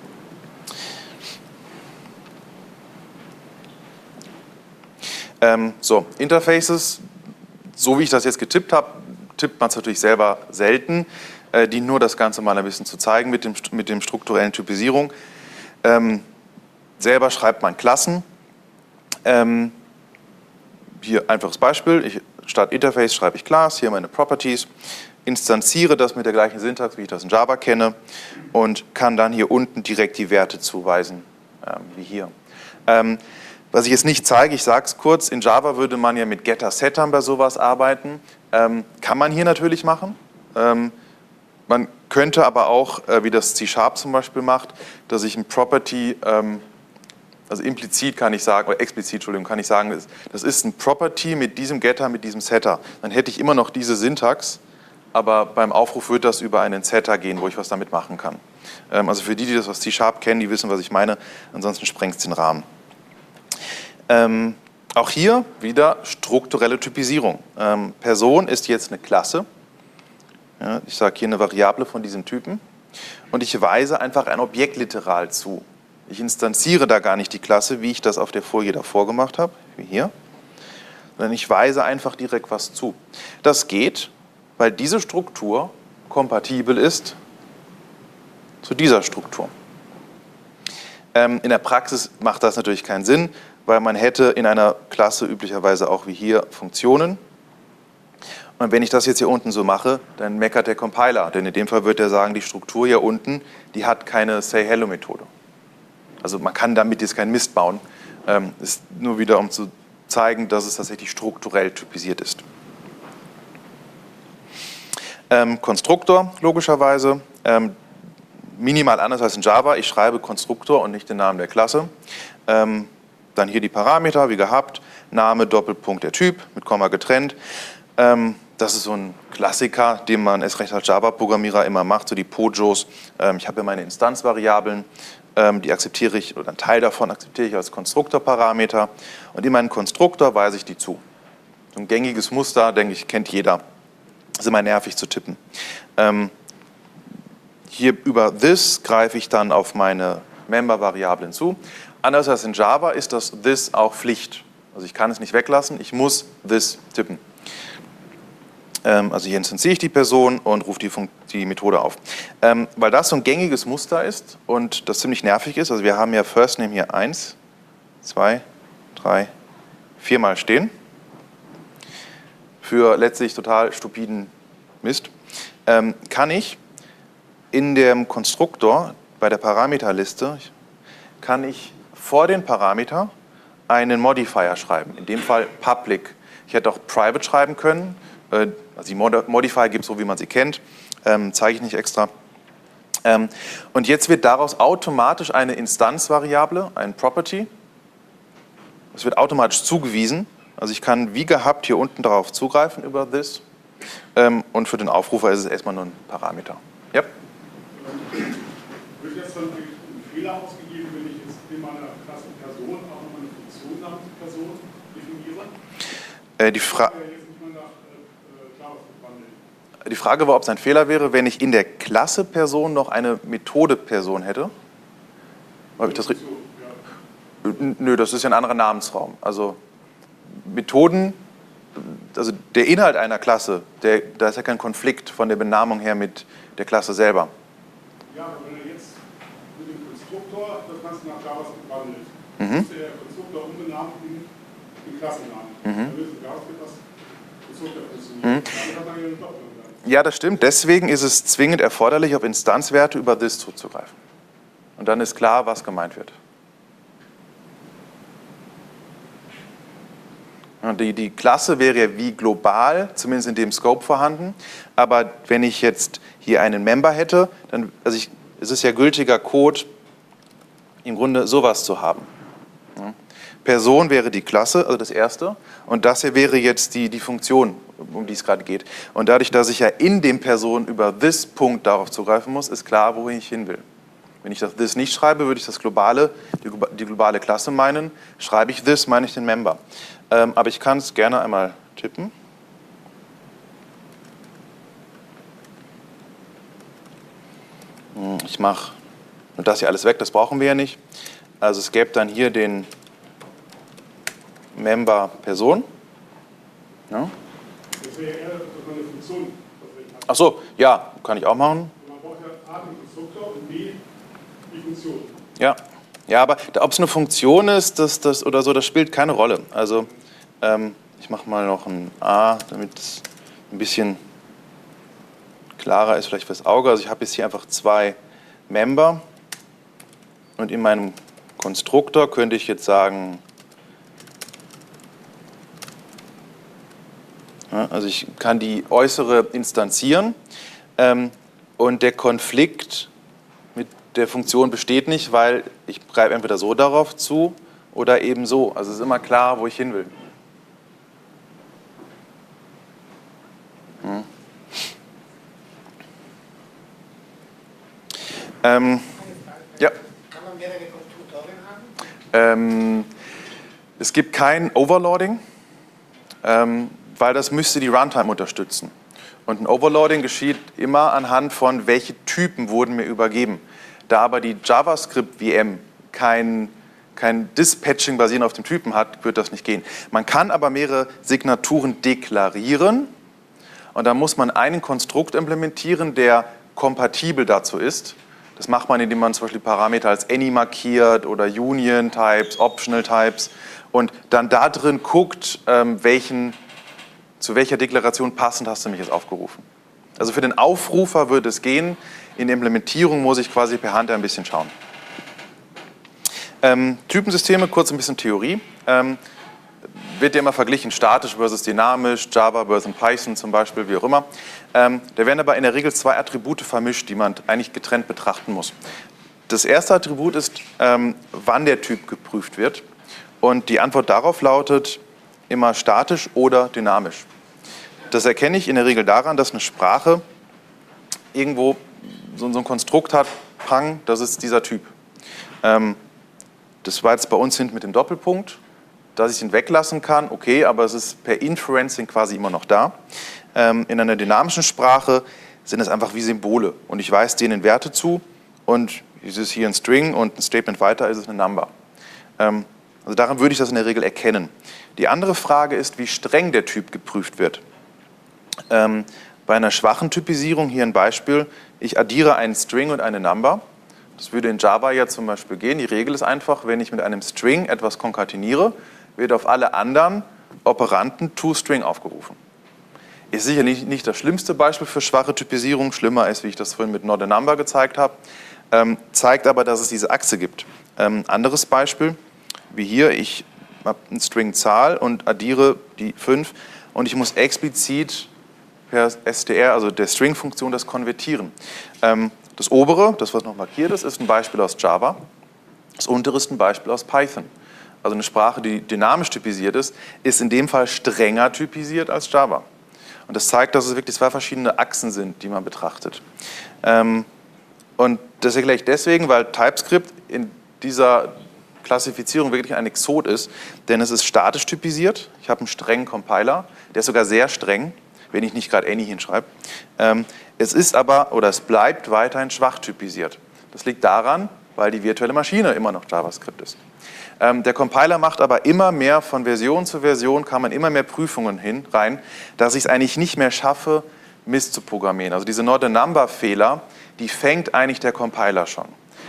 A: Interfaces, so wie ich das jetzt getippt habe, tippt man es natürlich selber selten, die nur das Ganze mal ein bisschen zu zeigen mit dem strukturellen Typisierung. Selber schreibt man Klassen. Hier einfaches Beispiel. Statt Interface schreibe ich Class, hier meine Properties, instanziere das mit der gleichen Syntax, wie ich das in Java kenne und kann dann hier unten direkt die Werte zuweisen, wie hier. Was ich jetzt nicht zeige, ich sage es kurz, in Java würde man ja mit Getter-Settern bei sowas arbeiten. Kann man hier natürlich machen. Man könnte aber auch, wie das C# zum Beispiel macht, dass ich ein Property, also implizit kann ich sagen, oder explizit, Entschuldigung, kann ich sagen, das ist ein Property mit diesem Getter, mit diesem Setter. Dann hätte ich immer noch diese Syntax, aber beim Aufruf wird das über einen Setter gehen, wo ich was damit machen kann. Also für die das aus C# kennen, die wissen, was ich meine, ansonsten sprengt es den Rahmen. Auch hier wieder strukturelle Typisierung. Person ist jetzt eine Klasse. Ja, ich sage hier eine Variable von diesem Typen und ich weise einfach ein Objektliteral zu. Ich instanziere da gar nicht die Klasse, wie ich das auf der Folie davor gemacht habe, wie hier, sondern ich weise einfach direkt was zu. Das geht, weil diese Struktur kompatibel ist zu dieser Struktur. In der Praxis macht das natürlich keinen Sinn, weil man hätte in einer Klasse üblicherweise auch wie hier Funktionen. Und wenn ich das jetzt hier unten so mache, dann meckert der Compiler. Denn in dem Fall wird er sagen, die Struktur hier unten, die hat keine Say-Hello-Methode. Also man kann damit jetzt keinen Mist bauen. Ist nur wieder, um zu zeigen, dass es tatsächlich strukturell typisiert ist. Konstruktor, logischerweise. Minimal anders als in Java. Ich schreibe Konstruktor und nicht den Namen der Klasse. Dann hier die Parameter, wie gehabt. Name, Doppelpunkt, der Typ, mit Komma getrennt. Das ist so ein Klassiker, den man erst recht als Java-Programmierer immer macht, so die POJOs. Ich habe ja meine Instanzvariablen, die akzeptiere ich, oder einen Teil davon akzeptiere ich als Konstruktorparameter. Und in meinen Konstruktor weise ich die zu. So ein gängiges Muster, denke ich, kennt jeder. Das ist immer nervig zu tippen. Hier über this greife ich dann auf meine Member-Variablen zu. Anders als in Java ist das this auch Pflicht. Also ich kann es nicht weglassen, ich muss this tippen. Also hier instanziere ich die Person und rufe die Methode auf. Weil das so ein gängiges Muster ist und das ziemlich nervig ist, also wir haben ja First Name hier 1, 2, 3, 4 Mal stehen. Für letztlich total stupiden Mist. Kann ich in dem Konstruktor bei der Parameterliste, kann ich vor den Parameter einen Modifier schreiben. In dem Fall Public. Ich hätte auch Private schreiben können. Also die Modifier gibt es so, wie man sie kennt. Zeige ich nicht extra. Und jetzt wird daraus automatisch eine Instanzvariable, ein Property. Es wird automatisch zugewiesen. Also ich kann wie gehabt hier unten darauf zugreifen über this. Und für den Aufrufer ist es erstmal nur ein Parameter. Ja?
C: Wird jetzt dann ein Fehler ausgegeben, wenn ich jetzt in meiner Klasse Person auch noch eine Funktion namens Person definiere?
A: Die Frage war, ob es ein Fehler wäre, wenn ich in der Klasse Person noch eine Methode Person hätte. Habe ich das richtig? Ja. Nö, das ist ja ein anderer Namensraum. Also Methoden, also der Inhalt einer Klasse, da ist ja kein Konflikt von der Benamung her mit der Klasse selber.
C: Ja, aber wenn er jetzt mit dem Konstruktor, das kannst du nach JavaScript wandeln. Das ist der Konstruktor umbenannt in den Klassennamen. Da lösen JavaScript das Konstruktor funktioniert. Dann hat man ja eine Doppelung.
A: Ja, das stimmt. Deswegen ist es zwingend erforderlich, auf Instanzwerte über this zuzugreifen. Und dann ist klar, was gemeint wird. Und die Klasse wäre ja wie global, zumindest in dem Scope vorhanden. Aber wenn ich jetzt hier einen Member hätte, dann es ist ja gültiger Code, im Grunde sowas zu haben. Ja. Person wäre die Klasse, also das erste. Und das hier wäre jetzt die Funktion, um die es gerade geht. Und dadurch, dass ich ja in dem Person über this Punkt darauf zugreifen muss, ist klar, wohin ich hin will. Wenn ich das this nicht schreibe, würde ich die globale Klasse meinen. Schreibe ich this, meine ich den Member. Aber ich kann es gerne einmal tippen. Ich mache das hier alles weg, das brauchen wir ja nicht. Also es gäbe dann hier den Member Person. Ja.
C: Das wäre eher eine Funktion.
A: Ach so, ja, kann ich auch machen.
C: Man braucht ja A, den Konstruktor und B, die Funktion.
A: Ja, aber ob es eine Funktion ist oder so, das spielt keine Rolle. Also ich mache mal noch ein A, damit es ein bisschen klarer ist vielleicht fürs Auge. Also ich habe jetzt hier einfach zwei Member und in meinem Konstruktor könnte ich jetzt sagen, ja, also ich kann die äußere instanzieren und der Konflikt mit der Funktion besteht nicht, weil ich greife entweder so darauf zu oder eben so. Also es ist immer klar, wo ich hin will. Ja.
D: Kann man mehrere Konstruktoren haben?
A: Es gibt kein Overloading, weil das müsste die Runtime unterstützen. Und ein Overloading geschieht immer anhand von, welche Typen wurden mir übergeben. Da aber die JavaScript-VM kein Dispatching basierend auf dem Typen hat, wird das nicht gehen. Man kann aber mehrere Signaturen deklarieren und dann muss man einen Konstrukt implementieren, der kompatibel dazu ist. Das macht man, indem man zum Beispiel Parameter als any markiert oder Union Types, Optional Types und dann da drin guckt, zu welcher Deklaration passend hast du mich jetzt aufgerufen. Also für den Aufrufer würde es gehen, in der Implementierung muss ich quasi per Hand ein bisschen schauen. Typensysteme, kurz ein bisschen Theorie. Wird ja immer verglichen, statisch versus dynamisch, Java versus Python zum Beispiel, wie auch immer. Da werden aber in der Regel zwei Attribute vermischt, die man eigentlich getrennt betrachten muss. Das erste Attribut ist, wann der Typ geprüft wird. Und die Antwort darauf lautet immer statisch oder dynamisch. Das erkenne ich in der Regel daran, dass eine Sprache irgendwo so ein Konstrukt hat, Pang, das ist dieser Typ. Das war jetzt bei uns hinten mit dem Doppelpunkt. Dass ich ihn weglassen kann, okay, aber es ist per Inferencing quasi immer noch da. In einer dynamischen Sprache sind es einfach wie Symbole und ich weise denen Werte zu und es ist hier ein String und ein Statement weiter ist es eine Number. Also daran würde ich das in der Regel erkennen. Die andere Frage ist, wie streng der Typ geprüft wird. Bei einer schwachen Typisierung, hier ein Beispiel, ich addiere einen String und eine Number. Das würde in Java ja zum Beispiel gehen. Die Regel ist einfach, wenn ich mit einem String etwas konkateniere, wird auf alle anderen Operanten toString aufgerufen. Ist sicherlich nicht das schlimmste Beispiel für schwache Typisierung, schlimmer ist, wie ich das vorhin mit not a number gezeigt habe, zeigt aber, dass es diese Achse gibt. Anderes Beispiel, wie hier, ich habe eine String-Zahl und addiere die 5 und ich muss explizit per str, also der String-Funktion, das konvertieren. Das obere, das was noch markiert ist ein Beispiel aus Java, das untere ist ein Beispiel aus Python. Also eine Sprache, die dynamisch typisiert ist in dem Fall strenger typisiert als Java. Und das zeigt, dass es wirklich zwei verschiedene Achsen sind, die man betrachtet. Und das erkläre ich deswegen, weil TypeScript in dieser Klassifizierung wirklich ein Exot ist, denn es ist statisch typisiert. Ich habe einen strengen Compiler, der ist sogar sehr streng, wenn ich nicht gerade any hinschreibe. Es ist aber, oder es bleibt weiterhin schwach typisiert. Das liegt daran, weil die virtuelle Maschine immer noch JavaScript ist. Der Compiler macht aber immer mehr, von Version zu Version kann man immer mehr Prüfungen rein, dass ich es eigentlich nicht mehr schaffe, Mist zu programmieren. Also diese Not-a-Number-Fehler, die fängt eigentlich der Compiler schon.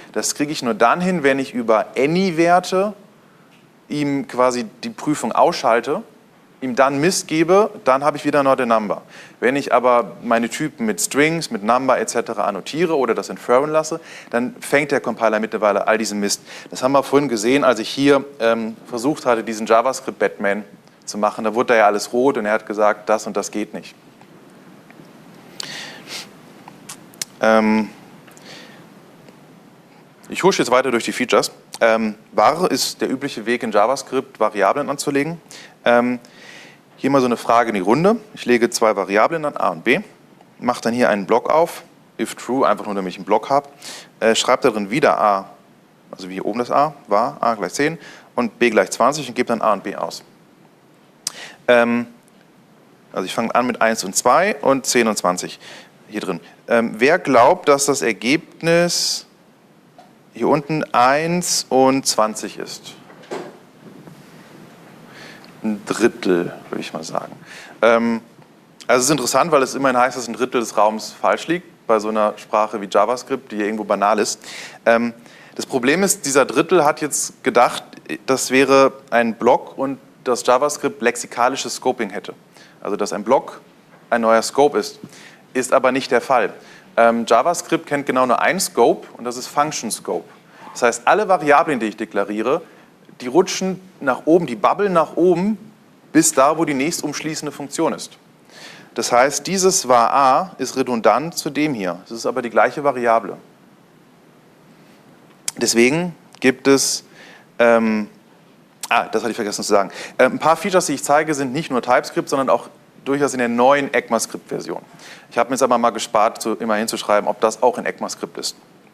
A: Das kriege ich nur dann hin, wenn ich über Any-Werte ihm quasi die Prüfung ausschalte, ihm dann Mist gebe, dann habe ich wieder not a number. Wenn ich aber meine Typen mit Strings, mit Number etc. annotiere oder das inferen lasse, dann fängt der Compiler mittlerweile all diesen Mist. Das haben wir vorhin gesehen, als ich hier versucht hatte, diesen JavaScript-Batman zu machen. Da wurde da ja alles rot und er hat gesagt, das und das geht nicht. Ich husche jetzt weiter durch die Features. Var ist der übliche Weg in JavaScript, Variablen anzulegen. Hier mal so eine Frage in die Runde. Ich lege zwei Variablen an, a und b, mache dann hier einen Block auf, if true, einfach nur, damit ich einen Block habe, schreibe darin wieder a, also wie hier oben das a, var, a gleich 10 und b gleich 20 und gebe dann a und b aus. Also ich fange an mit 1 und 2 und 10 und 20 hier drin. Wer glaubt, dass das Ergebnis hier unten 1 und 20 ist? Ein Drittel, würde ich mal sagen. Also es ist interessant, weil es immerhin heißt, dass ein Drittel des Raums falsch liegt, bei so einer Sprache wie JavaScript, die ja irgendwo banal ist. Das Problem ist, dieser Drittel hat jetzt gedacht, das wäre ein Block und das JavaScript lexikalisches Scoping hätte. Also dass ein Block ein neuer Scope ist aber nicht der Fall. JavaScript kennt genau nur einen Scope und das ist Function Scope. Das heißt, alle Variablen, die ich deklariere, die rutschen nach oben, die bubbeln nach oben, bis da, wo die nächstumschließende Funktion ist. Das heißt, dieses var a ist redundant zu dem hier. Es ist aber die gleiche Variable. Deswegen gibt es, das hatte ich vergessen zu sagen, ein paar Features, die ich zeige, sind nicht nur TypeScript, sondern auch durchaus in der neuen ECMAScript-Version. Ich habe mir jetzt aber mal gespart, immer hinzuschreiben, ob das auch in ECMAScript ist.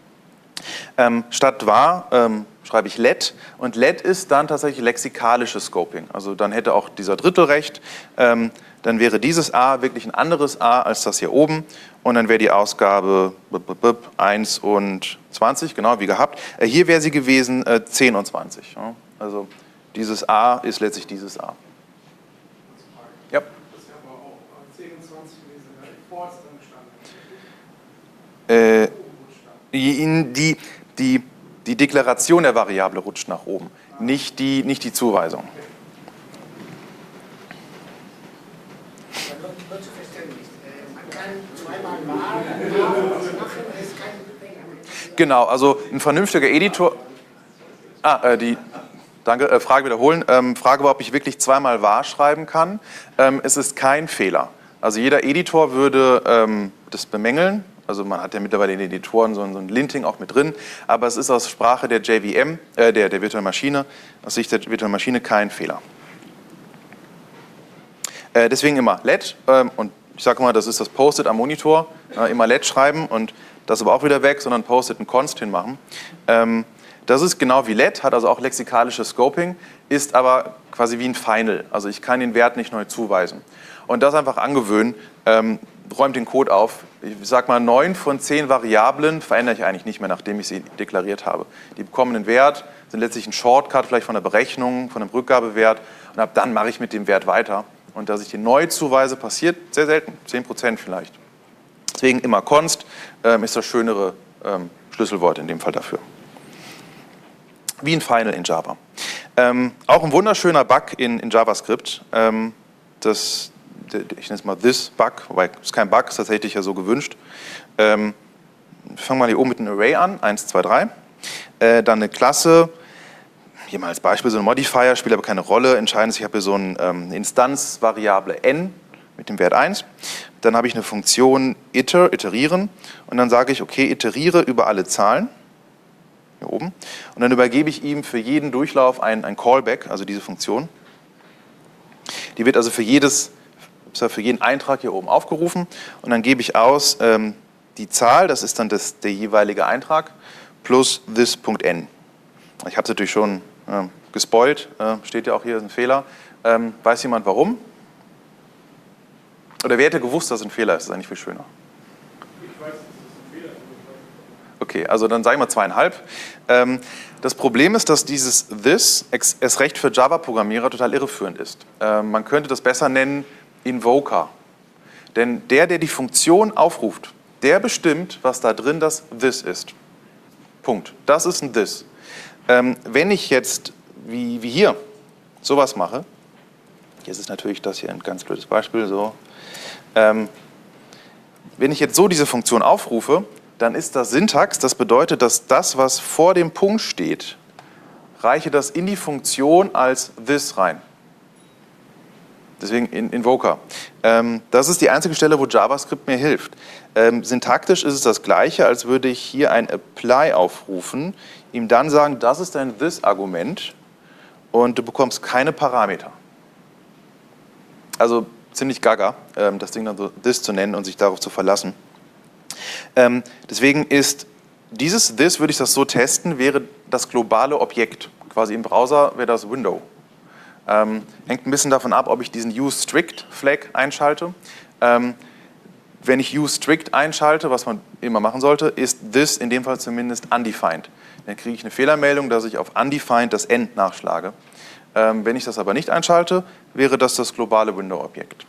A: Statt var schreibe ich let und let ist dann tatsächlich lexikalisches Scoping. Also dann hätte auch dieser Drittel recht, dann wäre dieses a wirklich ein anderes a als das hier oben und dann wäre die Ausgabe 1 und 20, genau wie gehabt. Hier wäre sie gewesen 10 und 20. Ja. Also dieses a ist letztlich dieses a. Ja.
C: Das ist aber auch 10 und 20 gewesen, bevor es dann gestanden hat.
A: Die Deklaration der Variable rutscht nach oben, nicht die Zuweisung.
D: Nur zu Verständnis. Man kann zweimal var machen, ist kein Problem.
A: Genau, also ein vernünftiger Editor. Danke, Frage wiederholen. Frage war, ob ich wirklich zweimal var schreiben kann. Es ist kein Fehler. Also jeder Editor würde das bemängeln. Also man hat ja mittlerweile in den Editoren so ein Linting auch mit drin, aber es ist aus Sprache der JVM, der virtuellen Maschine, aus Sicht der virtuellen Maschine kein Fehler. Deswegen immer let und ich sage mal, das ist das Post-it am Monitor, immer let schreiben und das aber auch wieder weg, sondern Post-it ein Const hinmachen. Das ist genau wie let, hat also auch lexikalisches Scoping, ist aber quasi wie ein Final, also ich kann den Wert nicht neu zuweisen. Und das einfach angewöhnen, räumt den Code auf. Ich sage mal, 9 von 10 Variablen verändere ich eigentlich nicht mehr, nachdem ich sie deklariert habe. Die bekommen einen Wert, sind letztlich ein Shortcut vielleicht von der Berechnung, von einem Rückgabewert und ab dann mache ich mit dem Wert weiter. Und dass ich den neu zuweise, passiert sehr selten, 10% vielleicht. Deswegen immer const ist das schönere Schlüsselwort in dem Fall dafür. Wie ein Final in Java. Auch ein wunderschöner Bug in JavaScript. Ich nenne es mal this Bug, wobei es ist kein Bug, ist tatsächlich ja so gewünscht. Wir fangen mal hier oben mit einem Array an, 1, 2, 3. Dann eine Klasse, hier mal als Beispiel so ein Modifier, spielt aber keine Rolle. Entscheidend ist, ich habe hier so eine Instanzvariable n mit dem Wert 1. Dann habe ich eine Funktion iterieren und dann sage ich, okay, iteriere über alle Zahlen. Hier oben. Und dann übergebe ich ihm für jeden Durchlauf ein Callback, also diese Funktion. Die wird also für jeden Eintrag hier oben aufgerufen und dann gebe ich aus die Zahl, das ist dann der jeweilige Eintrag, plus this.n. Ich habe es natürlich schon gespoilt, steht ja auch hier, ist ein Fehler. Weiß jemand warum? Oder wer hätte gewusst, dass es ein Fehler ist? Das ist eigentlich viel schöner.
C: Ich weiß, dass es ein Fehler ist.
A: Okay, also dann sage ich mal 2,5. Das Problem ist, dass dieses this erst recht für Java-Programmierer total irreführend ist. Man könnte das besser nennen Invoker. Denn der die Funktion aufruft, der bestimmt, was da drin das this ist. Punkt. Das ist ein this. Wenn ich jetzt, wie hier, sowas mache, jetzt ist natürlich das hier ein ganz blödes Beispiel, so. Wenn ich jetzt so diese Funktion aufrufe, dann ist das Syntax, das bedeutet, dass das, was vor dem Punkt steht, reiche das in die Funktion als this rein. Deswegen Invoker. Das ist die einzige Stelle, wo JavaScript mir hilft. Syntaktisch ist es das Gleiche, als würde ich hier ein Apply aufrufen, ihm dann sagen, das ist ein this-Argument und du bekommst keine Parameter. Also ziemlich gaga, das Ding dann so this zu nennen und sich darauf zu verlassen. Deswegen ist dieses this, würde ich das so testen, wäre das globale Objekt. Quasi im Browser wäre das Window. Hängt ein bisschen davon ab, ob ich diesen useStrict-Flag einschalte. Wenn ich useStrict einschalte, was man immer machen sollte, ist this in dem Fall zumindest undefined. Dann kriege ich eine Fehlermeldung, dass ich auf undefined das N nachschlage. Wenn ich das aber nicht einschalte, wäre das das globale Window-Objekt.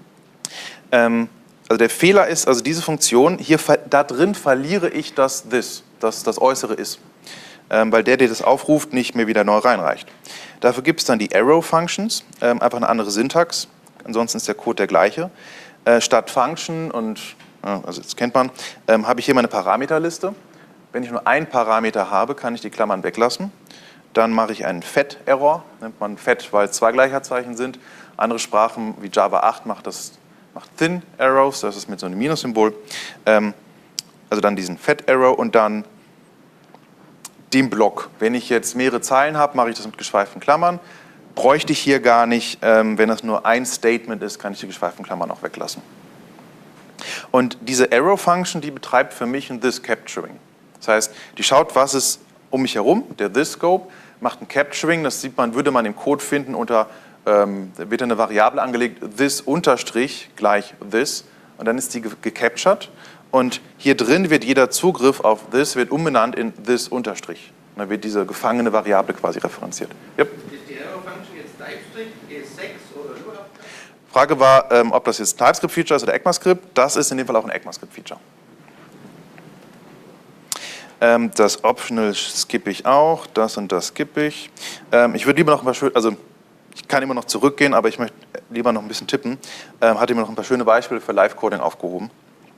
A: Also der Fehler ist, also diese Funktion, hier da drin verliere ich das this, das Äußere ist. Weil der das aufruft, nicht mehr wieder neu reinreicht. Dafür gibt es dann die Arrow-Functions, einfach eine andere Syntax, ansonsten ist der Code der gleiche. Statt Function und, also das kennt man, habe ich hier meine Parameterliste. Wenn ich nur einen Parameter habe, kann ich die Klammern weglassen. Dann mache ich einen Fat-Error, nennt man Fat, weil es zwei Gleichheitszeichen sind. Andere Sprachen wie Java 8 macht Thin-Arrows, das ist mit so einem Minussymbol. Also dann diesen Fat-Arrow und dann den Block. Wenn ich jetzt mehrere Zeilen habe, mache ich das mit geschweiften Klammern. Bräuchte ich hier gar nicht. Wenn das nur ein Statement ist, kann ich die geschweiften Klammern auch weglassen. Und diese Arrow-Function, die betreibt für mich ein This-Capturing. Das heißt, die schaut, was ist um mich herum, der This-Scope, macht ein Capturing, das sieht man, würde man im Code finden, unter, da wird eine Variable angelegt, this unterstrich gleich this, und dann ist die gecaptured. Und hier drin wird jeder Zugriff auf this wird umbenannt in this unterstrich. Und dann wird diese gefangene Variable quasi referenziert. Yep.
E: Ist die Arrow-Function jetzt TypeScript, ES6 oder überhaupt?
A: Frage war, ob das jetzt TypeScript-Feature ist oder ECMAScript. Das ist in dem Fall auch ein ECMAScript-Feature. Das Optional skippe ich auch, das und das skippe ich. Ich würde lieber noch ein paar schöne, also ich kann immer noch zurückgehen, aber ich möchte lieber noch ein bisschen tippen. Hatte mir noch ein paar schöne Beispiele für Live-Coding aufgehoben.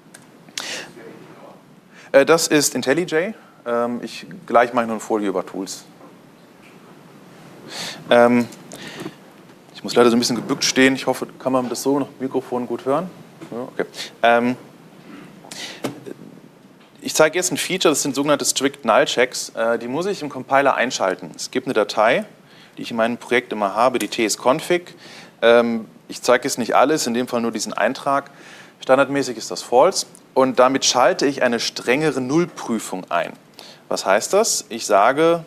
A: Das ist IntelliJ. Gleich mache ich noch eine Folie über Tools. Ich muss leider so ein bisschen gebückt stehen. Ich hoffe, kann man das so noch im Mikrofon gut hören? Ja, okay. Ich zeige jetzt ein Feature, das sind sogenannte Strict Null Checks. Die muss ich im Compiler einschalten. Es gibt eine Datei, die ich in meinem Projekt immer habe, die tsconfig. Ich zeige jetzt nicht alles, in dem Fall nur diesen Eintrag. Standardmäßig ist das false und damit schalte ich eine strengere Nullprüfung ein. Was heißt das? Ich sage,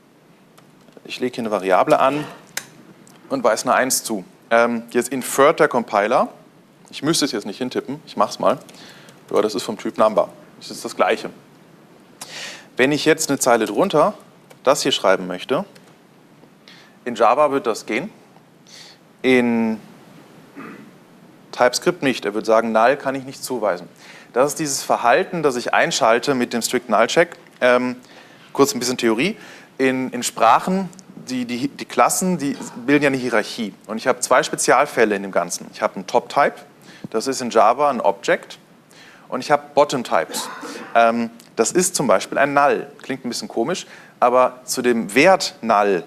A: ich lege hier eine Variable an und weise eine 1 zu. Jetzt infert der Compiler, ich müsste es jetzt nicht hintippen, ich mache es mal, aber das ist vom Typ Number. Das ist das Gleiche. Wenn ich jetzt eine Zeile drunter das hier schreiben möchte, in Java wird das gehen, in TypeScript nicht. Er wird sagen, Null kann ich nicht zuweisen. Das ist dieses Verhalten, das ich einschalte mit dem Strict Null Check. Kurz ein bisschen Theorie. In Sprachen, die Klassen, die bilden ja eine Hierarchie. Und ich habe zwei Spezialfälle in dem Ganzen. Ich habe einen Top-Type, das ist in Java ein Object. Und ich habe Bottom-Types. Das ist zum Beispiel ein Null. Klingt ein bisschen komisch, aber zu dem Wert Null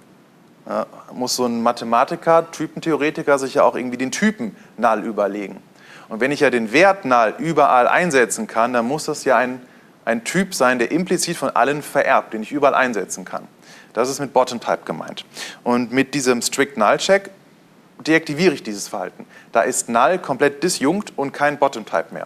A: muss so ein Mathematiker, Typentheoretiker sich ja auch irgendwie den Typen Null überlegen. Und wenn ich ja den Wert Null überall einsetzen kann, dann muss das ja ein Typ sein, der implizit von allen vererbt, den ich überall einsetzen kann. Das ist mit Bottom-Type gemeint. Und mit diesem Strict Null Check deaktiviere ich dieses Verhalten. Da ist Null komplett disjunkt und kein Bottom-Type mehr.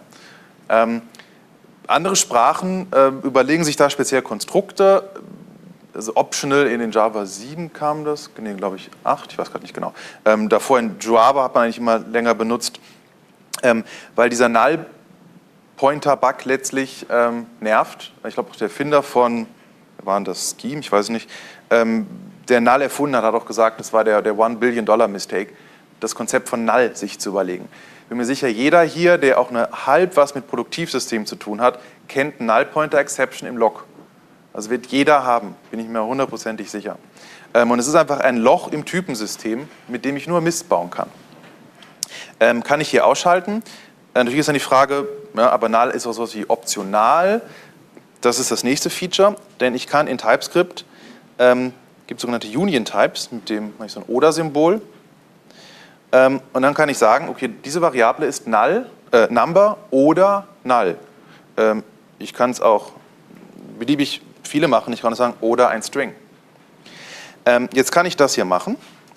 A: Andere Sprachen überlegen sich da speziell Konstrukte. Also optional in den Java 7 kam das, nee, glaube ich 8, ich weiß gerade nicht genau. Davor in Java hat man eigentlich immer länger benutzt, weil dieser Null-Pointer-Bug letztlich nervt. Ich glaube auch der Erfinder von, war das Scheme, ich weiß nicht, der Null erfunden hat auch gesagt, das war der $1 Billion Mistake, das Konzept von Null sich zu überlegen. Ich bin mir sicher, jeder hier, der auch halb was mit Produktivsystemen zu tun hat, kennt Null Pointer Exception im Log. Also wird jeder haben, bin ich mir hundertprozentig sicher. Und es ist einfach ein Loch im Typensystem, mit dem ich nur Mist bauen kann. Kann ich hier ausschalten? Natürlich ist dann die Frage, ja, aber null ist auch sowas wie optional. Das ist das nächste Feature, denn ich kann in TypeScript, gibt sogenannte Union Types, mit dem mache ich so ein Oder-Symbol. Und dann kann ich sagen, okay, diese Variable ist null, Number oder null. Ich kann es auch beliebig viele machen. Ich kann auch sagen, oder ein String. Jetzt kann ich das hier machen.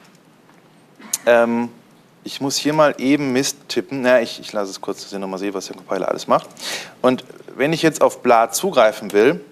A: Ich muss hier mal eben Mist tippen. Na, ich lasse es kurz, dass ihr nochmal seht, was der Compiler alles macht. Und wenn ich jetzt auf bla zugreifen will,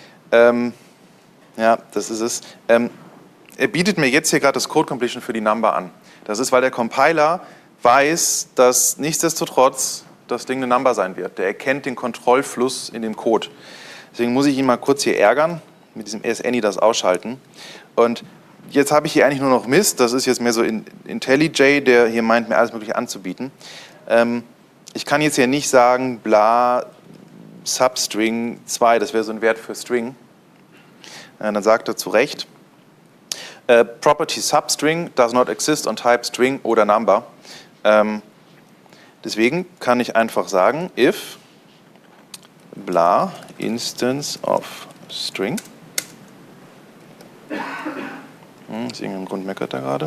A: ja, das ist es, er bietet mir jetzt hier gerade das Code Completion für die Number an. Das ist, weil der Compiler weiß, dass nichtsdestotrotz das Ding eine Number sein wird. Der erkennt den Kontrollfluss in dem Code. Deswegen muss ich ihn mal kurz hier ärgern, mit diesem ASNI das ausschalten. Und jetzt habe ich hier eigentlich nur noch Mist. Das ist jetzt mehr so IntelliJ, der hier meint, mir alles Mögliche anzubieten. Ich kann jetzt hier nicht sagen, bla, Substring 2, das wäre so ein Wert für String. Dann sagt er zu Recht, Property Substring does not exist on type String oder Number. Deswegen kann ich einfach sagen, if bla instance of String. Aus irgendeinem Grund meckert er gerade.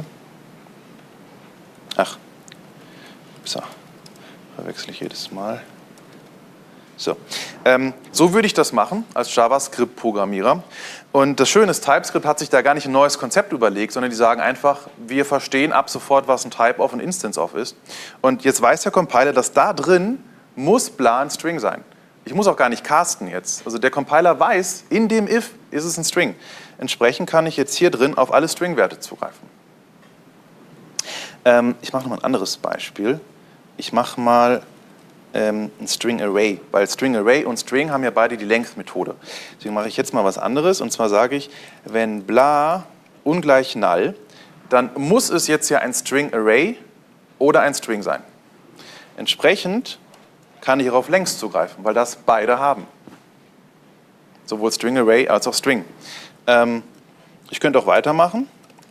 A: Ach, so, verwechsel ich jedes Mal. So, so würde ich das machen als JavaScript-Programmierer. Und das Schöne ist, TypeScript hat sich da gar nicht ein neues Konzept überlegt, sondern die sagen einfach, wir verstehen ab sofort, was ein Type-Off und Instance-Off ist. Und jetzt weiß der Compiler, dass da drin muss bla ein String sein. Ich muss auch gar nicht casten jetzt. Also der Compiler weiß, in dem if ist es ein String. Entsprechend kann ich jetzt hier drin auf alle String-Werte zugreifen. Ich mache noch mal ein anderes Beispiel. Ich mache mal ein String Array, weil String Array und String haben ja beide die Length-Methode. Deswegen mache ich jetzt mal was anderes und zwar sage ich, wenn bla ungleich null, dann muss es jetzt ja ein String Array oder ein String sein. Entsprechend kann ich auch auf Length zugreifen, weil das beide haben. Sowohl String Array als auch String. Ich könnte auch weitermachen.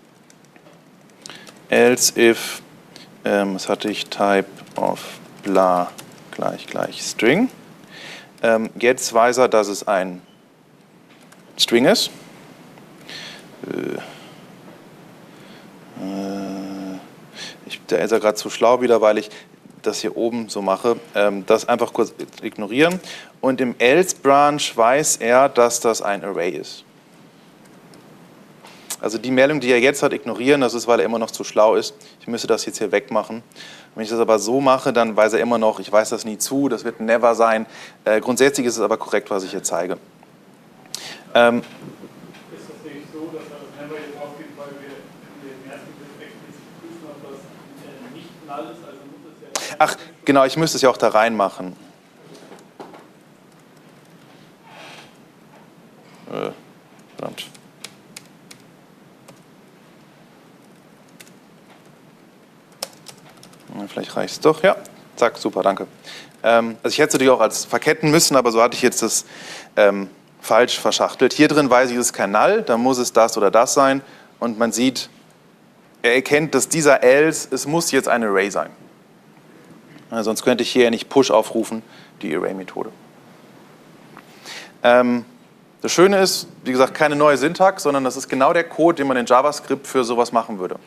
A: Else if, was hatte ich, type of bla gleich String. Jetzt weiß er, dass es ein String ist. Da ist er gerade zu schlau wieder, weil ich das hier oben so mache. Das einfach kurz ignorieren. Und im Else-Branch weiß er, dass das ein Array ist. Also die Meldung, die er jetzt hat, ignorieren, das ist, weil er immer noch zu schlau ist. Ich müsste das jetzt hier wegmachen. Wenn ich das aber so mache, dann weiß er immer noch, ich weiß das nie zu, das wird never sein. Grundsätzlich ist es aber korrekt, was ich hier zeige.
C: Ist das nicht so, dass das never jetzt aufgeht, weil wir im ersten Griff explizit prüfen, ob das nicht null ist? Also muss es ja.
A: Ach, genau, ich müsste es ja auch da reinmachen. Verdammt. Vielleicht reicht es doch, ja. Zack, super, danke. Also ich hätte es natürlich auch als verketten müssen, aber so hatte ich jetzt das falsch verschachtelt. Hier drin weiß ich, es ist kein Null, dann muss es das oder das sein. Und man sieht, er erkennt, dass dieser else, es muss jetzt ein Array sein. Sonst könnte ich hier ja nicht Push aufrufen, die Array-Methode. Das Schöne ist, wie gesagt, keine neue Syntax, sondern das ist genau der Code, den man in JavaScript für sowas machen würde.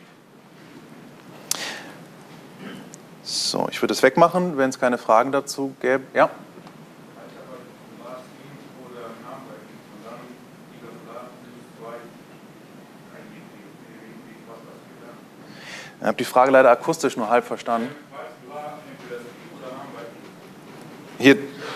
A: So, ich würde es wegmachen, wenn es keine Fragen dazu gäbe. Ja? Ich habe die Frage leider akustisch nur halb verstanden. Hier.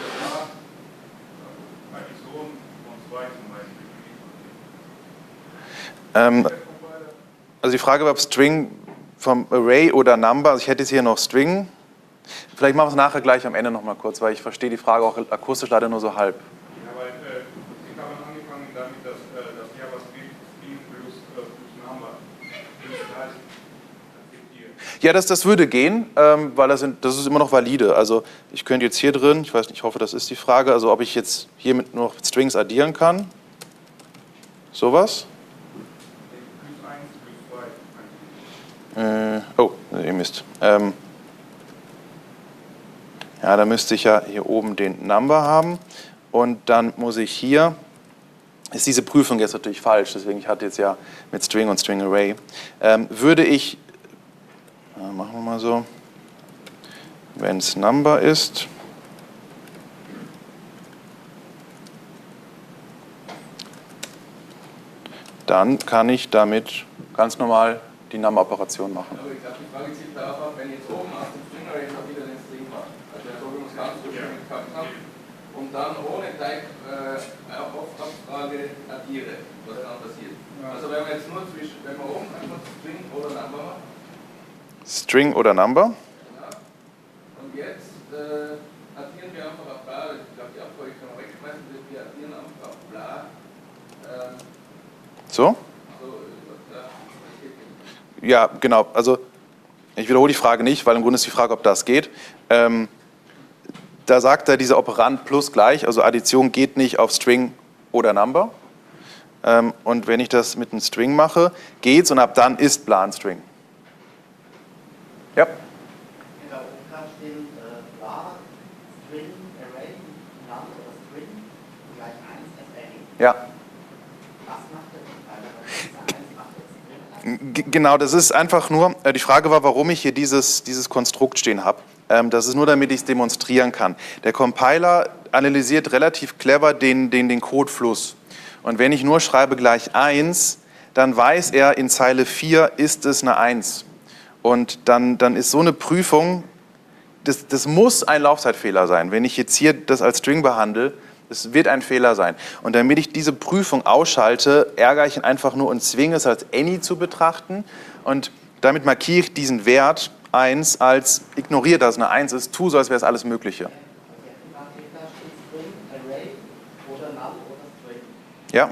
A: Also die Frage war, ob String vom Array oder Number, also ich hätte jetzt hier noch String. Vielleicht machen wir es nachher gleich am Ende nochmal kurz, weil ich verstehe die Frage auch akustisch leider nur so halb.
C: Ja, weil ich habe angefangen damit, dass das JavaScript String plus Number das heißt, akzeptiert.
A: Ja, das würde gehen, weil das ist immer noch valide. Also ich könnte jetzt hier drin, ich weiß nicht, ich hoffe, das ist die Frage, also ob ich jetzt hier noch Strings addieren kann. Sowas. Oh, Mist. Ja, da müsste ich ja hier oben den Number haben. Und dann muss ich hier, ist diese Prüfung jetzt natürlich falsch, deswegen ich hatte jetzt ja mit String und String Array, würde ich, machen wir mal so, wenn es Number ist, dann kann ich damit ganz normal die Number-Operation machen.
E: Aber ich glaube, die Frage zielt darauf ab, wenn ich jetzt oben aus dem String Array noch wieder den String mache, also so wie wir es ganz ursprünglich gehabt haben, und dann ohne Type auf Abfrage addiere, was dann passiert. Also wenn wir jetzt nur wenn wir oben einfach String oder Number machen.
A: String oder Number.
E: Genau. Und jetzt addieren wir einfach auf bla, ich glaube die Abfrage kann man wegschmeißen, wir addieren einfach auf bla.
A: So? Ja, genau. Also ich wiederhole die Frage nicht, weil im Grunde ist die Frage, ob das geht. Da sagt er, dieser Operand plus gleich, also Addition geht nicht auf String oder Number. Und wenn ich das mit einem String mache, geht's und ab dann ist bla ein String. Ja.
D: In der Operation stehen bla, String, Array, Num oder String gleich 1 as Array.
A: Ja.
D: Was macht der Compiler? 1 macht der String.
A: Genau, das ist einfach nur, die Frage war, warum ich hier dieses Konstrukt stehen habe. Das ist nur, damit ich es demonstrieren kann. Der Compiler analysiert relativ clever den Codefluss. Und wenn ich nur schreibe gleich 1, dann weiß er, in Zeile 4 ist es eine 1. Und dann ist so eine Prüfung, das muss ein Laufzeitfehler sein. Wenn ich jetzt hier das als String behandle, es wird ein Fehler sein. Und damit ich diese Prüfung ausschalte, ärgere ich ihn einfach nur und zwinge es als any zu betrachten. Und damit markiere ich diesen Wert 1 als ignoriere, dass es eine 1 ist, tu so, als wäre es alles Mögliche. Ja.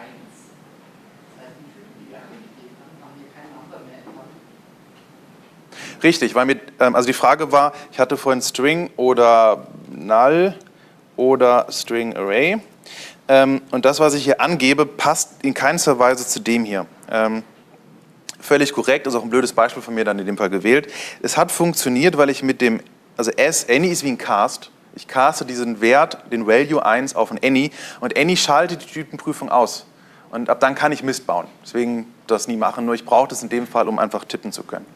A: Richtig, weil also die Frage war, ich hatte vorhin String oder Null oder String Array. Und das, was ich hier angebe, passt in keinster Weise zu dem hier. Völlig korrekt, ist auch ein blödes Beispiel von mir dann in dem Fall gewählt. Es hat funktioniert, weil ich mit dem, also any ist wie ein Cast. Ich caste diesen Wert, den Value 1 auf ein any und any schaltet die Typenprüfung aus. Und ab dann kann ich Mist bauen. Deswegen das nie machen, nur ich brauche das in dem Fall, um einfach tippen zu können.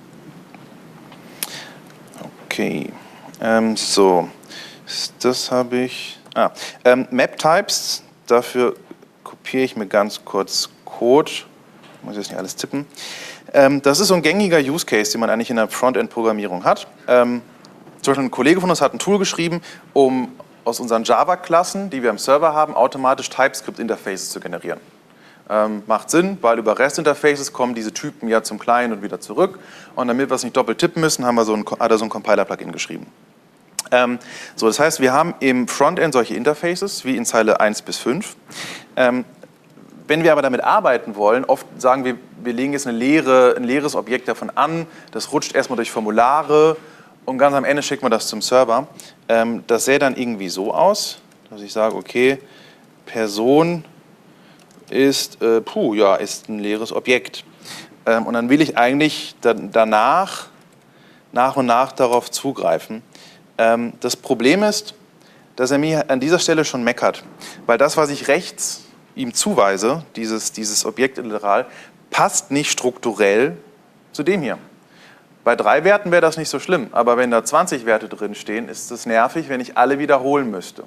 A: Okay, so, das habe ich. Map-Types, dafür kopiere ich mir ganz kurz Code. Ich muss jetzt nicht alles tippen. Das ist so ein gängiger Use Case, den man eigentlich in der Frontend-Programmierung hat. Zum Beispiel ein Kollege von uns hat ein Tool geschrieben, um aus unseren Java-Klassen, die wir im Server haben, automatisch TypeScript-Interfaces zu generieren. Macht Sinn, weil über REST-Interfaces kommen diese Typen ja zum Client und wieder zurück. Und damit wir es nicht doppelt tippen müssen, hat er so ein Compiler-Plugin geschrieben. So, das heißt, wir haben im Frontend solche Interfaces, wie in Zeile 1 bis 5. Wenn wir aber damit arbeiten wollen, oft sagen wir, wir legen jetzt ein leeres Objekt davon an, das rutscht erstmal durch Formulare und ganz am Ende schickt man das zum Server. Das sähe dann irgendwie so aus, dass ich sage, okay, Person ist ein leeres Objekt. Und dann will ich eigentlich danach nach und nach darauf zugreifen. Das Problem ist, dass er mir an dieser Stelle schon meckert, weil das, was ich rechts ihm zuweise, dieses Objektliteral, passt nicht strukturell zu dem hier. Bei 3 Werten wäre das nicht so schlimm, aber wenn da 20 Werte drin stehen, ist es nervig, wenn ich alle wiederholen müsste.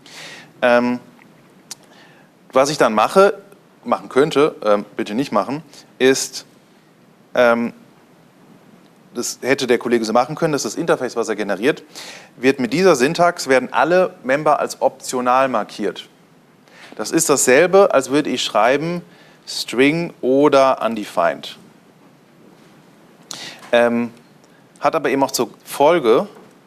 A: Was ich dann machen könnte, bitte nicht machen, ist, das hätte der Kollege so machen können, dass das Interface, was er generiert, wird mit dieser Syntax, werden alle Member als optional markiert. Das ist dasselbe, als würde ich schreiben String oder undefined. Hat aber eben auch zur Folge,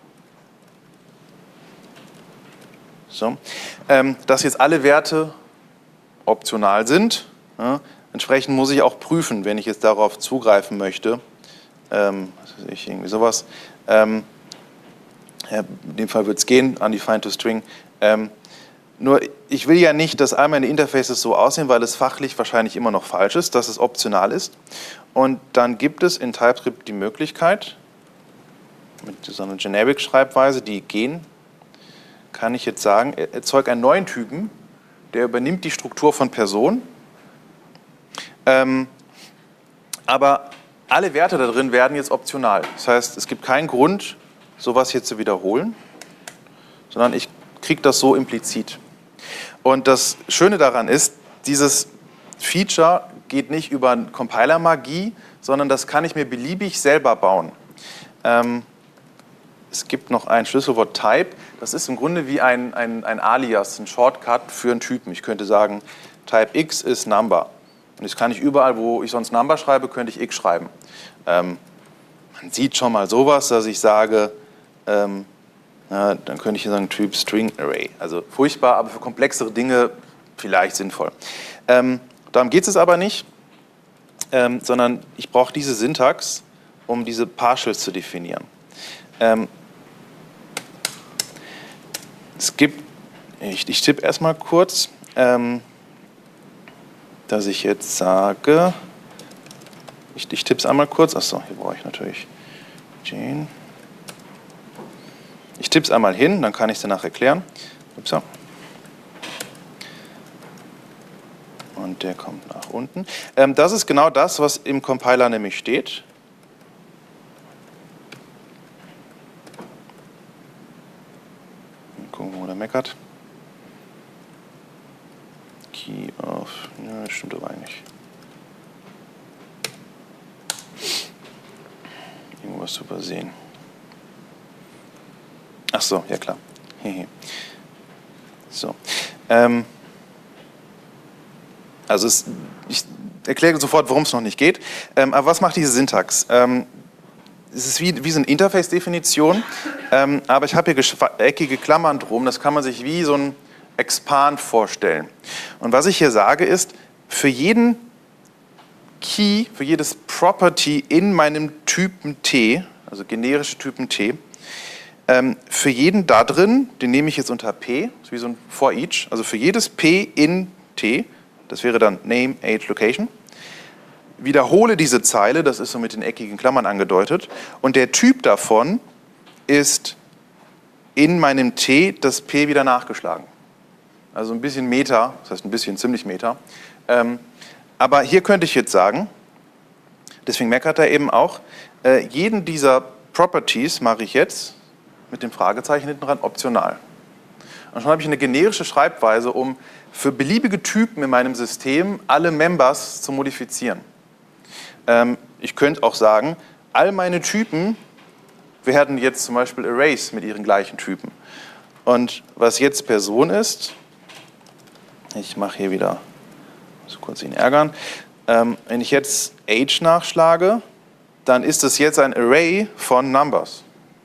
A: dass jetzt alle Werte optional sind. Ja, entsprechend muss ich auch prüfen, wenn ich jetzt darauf zugreifen möchte. Was weiß ich, irgendwie sowas. In dem Fall wird es gehen, undefined to string. Nur ich will ja nicht, dass all meine Interfaces so aussehen, weil es fachlich wahrscheinlich immer noch falsch ist, dass es optional ist. Und dann gibt es in TypeScript die Möglichkeit, mit so einer Generic-Schreibweise, die gehen, kann ich jetzt sagen, erzeuge einen neuen Typen, der übernimmt die Struktur von Person. Aber alle Werte da drin werden jetzt optional. Das heißt, es gibt keinen Grund, sowas hier zu wiederholen, sondern ich kriege das so implizit. Und das Schöne daran ist, dieses Feature geht nicht über Compiler-Magie, sondern das kann ich mir beliebig selber bauen. Es gibt noch ein Schlüsselwort Type. Das ist im Grunde wie ein Alias, ein Shortcut für einen Typen. Ich könnte sagen, Type X ist Number. Und das kann ich überall, wo ich sonst Number schreibe, könnte ich X schreiben. Man sieht schon mal sowas, dass ich sage, dann könnte ich hier sagen Typ String Array. Also furchtbar, aber für komplexere Dinge vielleicht sinnvoll. Darum geht es aber nicht, sondern ich brauche diese Syntax, um diese Partials zu definieren. Es gibt, ich tippe erstmal kurz, dass ich jetzt sage, ich tippe es einmal kurz, achso, hier brauche ich natürlich Jane. Ich tippe es einmal hin, dann kann ich es danach erklären. Upsa. Und der kommt nach unten. Das ist genau das, was im Compiler nämlich steht. Mal gucken, wo der meckert. Key of, ja, das stimmt aber eigentlich. Irgendwas zu übersehen. Ach so, ja klar. So. Also ich erkläre sofort, warum es noch nicht geht. Aber was macht diese Syntax? Es ist wie so eine Interface-Definition, aber ich habe hier eckige Klammern drum. Das kann man sich wie so ein Expand vorstellen. Und was ich hier sage ist, für jeden Key, für jedes Property in meinem Typen T, also generische Typen T, für jeden da drin, den nehme ich jetzt unter P, ist wie so ein for each, also für jedes P in T, das wäre dann Name, Age, Location, wiederhole diese Zeile, das ist so mit den eckigen Klammern angedeutet, und der Typ davon ist in meinem T das P wieder nachgeschlagen. Also ein bisschen Meta, das heißt ein bisschen ziemlich Meta. Aber hier könnte ich jetzt sagen, deswegen meckert er eben auch, jeden dieser Properties mache ich jetzt mit dem Fragezeichen hinten dran optional. Und schon habe ich eine generische Schreibweise, um für beliebige Typen in meinem System alle Members zu modifizieren. Ich könnte auch sagen, all meine Typen werden jetzt zum Beispiel Arrays mit ihren gleichen Typen. Und was jetzt Person ist, ich mache hier wieder, muss kurz ihn ärgern, wenn ich jetzt Age nachschlage, dann ist es jetzt ein Array von Numbers.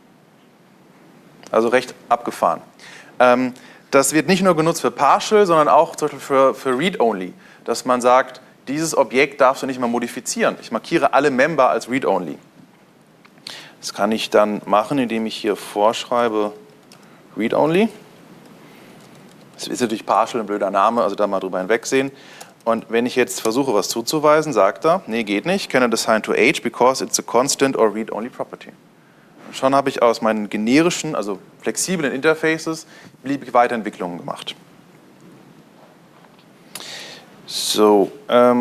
A: Also recht abgefahren. Das wird nicht nur genutzt für Partial, sondern auch zum Beispiel für Read-Only, dass man sagt, dieses Objekt darfst du nicht mehr modifizieren. Ich markiere alle Member als Read-Only. Das kann ich dann machen, indem ich hier vorschreibe Read-Only. Das ist natürlich Partial ein blöder Name, also da mal drüber hinwegsehen. Und wenn ich jetzt versuche, was zuzuweisen, sagt er, nee, geht nicht, cannot assign to age because it's a constant or read-only property. Und schon habe ich aus meinen generischen, also flexiblen Interfaces beliebige Weiterentwicklungen gemacht. So,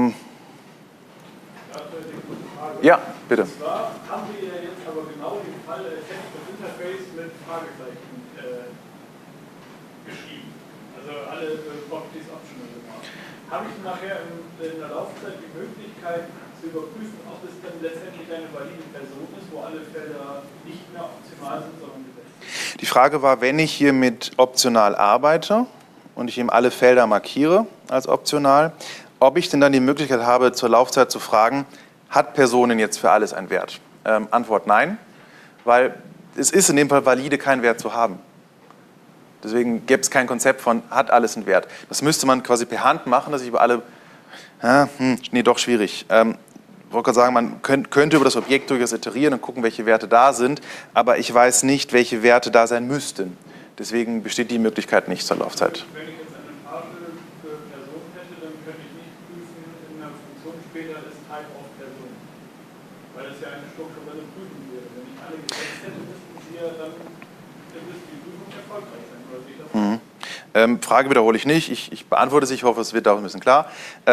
A: ja, bitte.
C: Und zwar haben wir ja jetzt aber genau den Fall das Interface mit Fragezeichen geschrieben. Also alle Properties optional gemacht. Habe ich nachher in der Laufzeit die Möglichkeit zu überprüfen, ob es dann letztendlich eine valide Person ist, wo alle Felder nicht mehr optional sind, sondern gesetzt?
A: Die Frage war, wenn ich hier mit optional arbeite und ich eben alle Felder markiere als optional, ob ich denn dann die Möglichkeit habe, zur Laufzeit zu fragen, hat Personen jetzt für alles einen Wert? Antwort nein, weil es ist in dem Fall valide, keinen Wert zu haben. Deswegen gäbe es kein Konzept von, hat alles einen Wert. Das müsste man quasi per Hand machen, dass ich über alle, nee, doch schwierig. Ich wollte gerade sagen, man könnte über das Objekt durchaus iterieren und gucken, welche Werte da sind, aber ich weiß nicht, welche Werte da sein müssten. Deswegen besteht die Möglichkeit nicht zur Laufzeit.
C: Wenn ich jetzt Funktion später ist Type of Person. Weil das ja eine strukturelle Prüfung wäre. Wenn nicht alle gesetzt hätte, müssten Sie ja dann müsste die Prüfung erfolgreich sein. Oder sehe ich das?
A: Frage wiederhole ich nicht. Ich beantworte sie. Ich hoffe, es wird auch ein bisschen klar.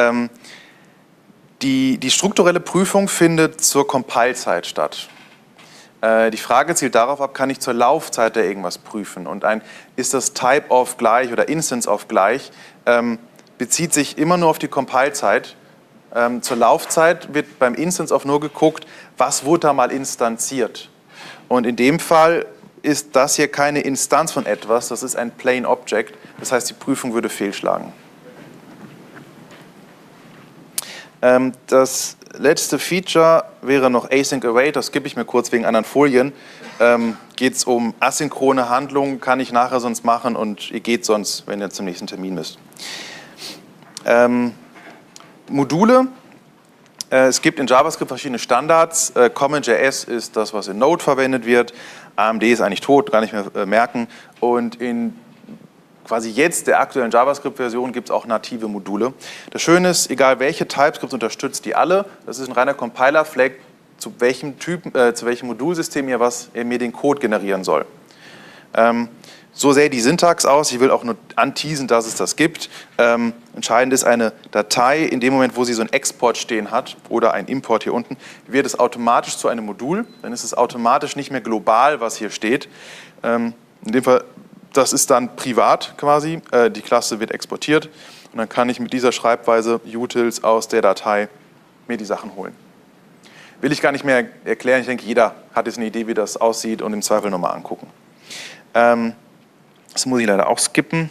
A: Die strukturelle Prüfung findet zur Compile-Zeit statt. Die Frage zielt darauf ab, kann ich zur Laufzeit da irgendwas prüfen? Und ist das Type of gleich oder Instance of gleich, bezieht sich immer nur auf die Compile-Zeit. Zur Laufzeit wird beim Instance of nur geguckt, was wurde da mal instanziert. Und in dem Fall ist das hier keine Instanz von etwas, das ist ein Plain Object. Das heißt, die Prüfung würde fehlschlagen. Das letzte Feature wäre noch Async Await, das skippe ich mir kurz wegen anderen Folien. Geht es um asynchrone Handlungen, kann ich nachher sonst machen und ihr geht sonst, wenn ihr zum nächsten Termin müsst. Module. Es gibt in JavaScript verschiedene Standards. CommonJS ist das, was in Node verwendet wird. AMD ist eigentlich tot, gar nicht mehr merken. Und in quasi jetzt der aktuellen JavaScript-Version gibt es auch native Module. Das Schöne ist, egal welche TypeScript unterstützt die alle. Das ist ein reiner Compiler-Flag, zu welchem Modulsystem ihr mir den Code generieren soll. So sähe die Syntax aus. Ich will auch nur anteasen, dass es das gibt. Entscheidend ist eine Datei, in dem Moment, wo sie so einen Export stehen hat oder einen Import hier unten, wird es automatisch zu einem Modul. Dann ist es automatisch nicht mehr global, was hier steht. In dem Fall, das ist dann privat quasi. Die Klasse wird exportiert und dann kann ich mit dieser Schreibweise Utils aus der Datei mir die Sachen holen. Will ich gar nicht mehr erklären. Ich denke, jeder hat jetzt eine Idee, wie das aussieht und im Zweifel nochmal angucken. Das muss ich leider auch skippen.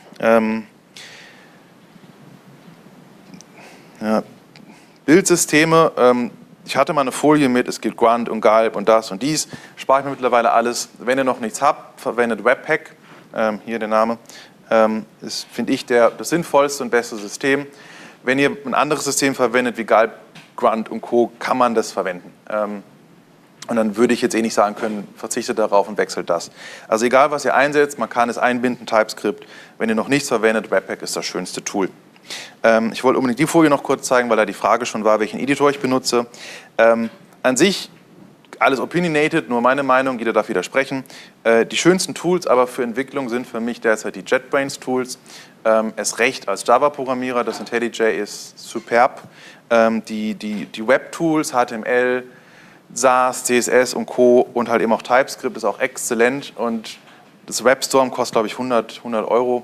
A: Bildsysteme. Ich hatte mal eine Folie mit, es gibt Grunt und Gulp und das und dies. Spare ich mir mittlerweile alles. Wenn ihr noch nichts habt, verwendet Webpack. Hier der Name. Ist, finde ich, das sinnvollste und beste System. Wenn ihr ein anderes System verwendet wie Gulp, Grunt und Co., kann man das verwenden. Und dann würde ich jetzt nicht sagen können, verzichtet darauf und wechselt das. Also egal, was ihr einsetzt, man kann es einbinden, TypeScript. Wenn ihr noch nichts verwendet, Webpack ist das schönste Tool. Ich wollte unbedingt die Folie noch kurz zeigen, weil da die Frage schon war, welchen Editor ich benutze. An sich alles opinionated, nur meine Meinung, jeder darf widersprechen. Die schönsten Tools aber für Entwicklung sind für mich derzeit die JetBrains-Tools. Erst recht als Java-Programmierer, das IntelliJ ist superb. Die Web-Tools, HTML, SAS, CSS und Co. und halt eben auch TypeScript ist auch exzellent und das WebStorm kostet, glaube ich, 100 €.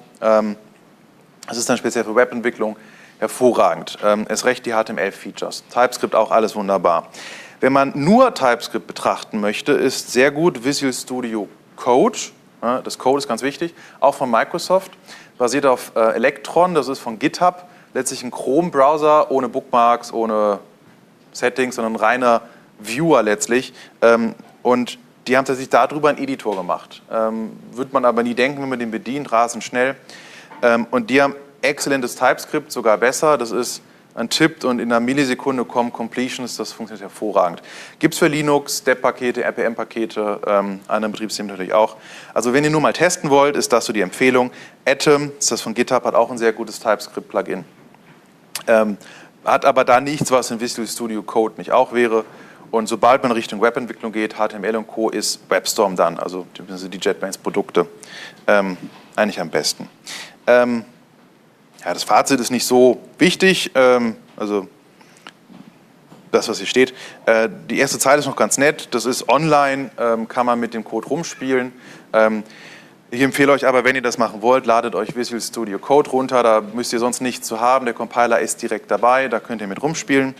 A: Das ist dann speziell für Webentwicklung hervorragend. Erst recht die HTML-Features. TypeScript auch alles wunderbar. Wenn man nur TypeScript betrachten möchte, ist sehr gut Visual Studio Code. Das Code ist ganz wichtig, auch von Microsoft. Basiert auf Electron, das ist von GitHub. Letztlich ein Chrome-Browser ohne Bookmarks, ohne Settings, sondern ein reiner Viewer letztlich. Und die haben tatsächlich darüber einen Editor gemacht. Wird man aber nie denken, wenn man den bedient, rasend schnell. Und die haben exzellentes TypeScript, sogar besser. Das ist ein Tipp und in einer Millisekunde kommen Completions, das funktioniert hervorragend. Gibt es für Linux, Step-Pakete, RPM-Pakete, andere Betriebssysteme natürlich auch. Also wenn ihr nur mal testen wollt, ist das so die Empfehlung. Atom, das ist das von GitHub, hat auch ein sehr gutes TypeScript-Plugin. Hat aber da nichts, was in Visual Studio Code nicht auch wäre. Und sobald man Richtung Webentwicklung geht, HTML und Co., ist WebStorm dann, also die JetBrains-Produkte, eigentlich am besten. Ja, das Fazit ist nicht so wichtig, also das, was hier steht. Die erste Zeile ist noch ganz nett, das ist online, kann man mit dem Code rumspielen. Ich empfehle euch aber, wenn ihr das machen wollt, ladet euch Visual Studio Code runter, da müsst ihr sonst nichts zu haben, der Compiler ist direkt dabei, da könnt ihr mit rumspielen.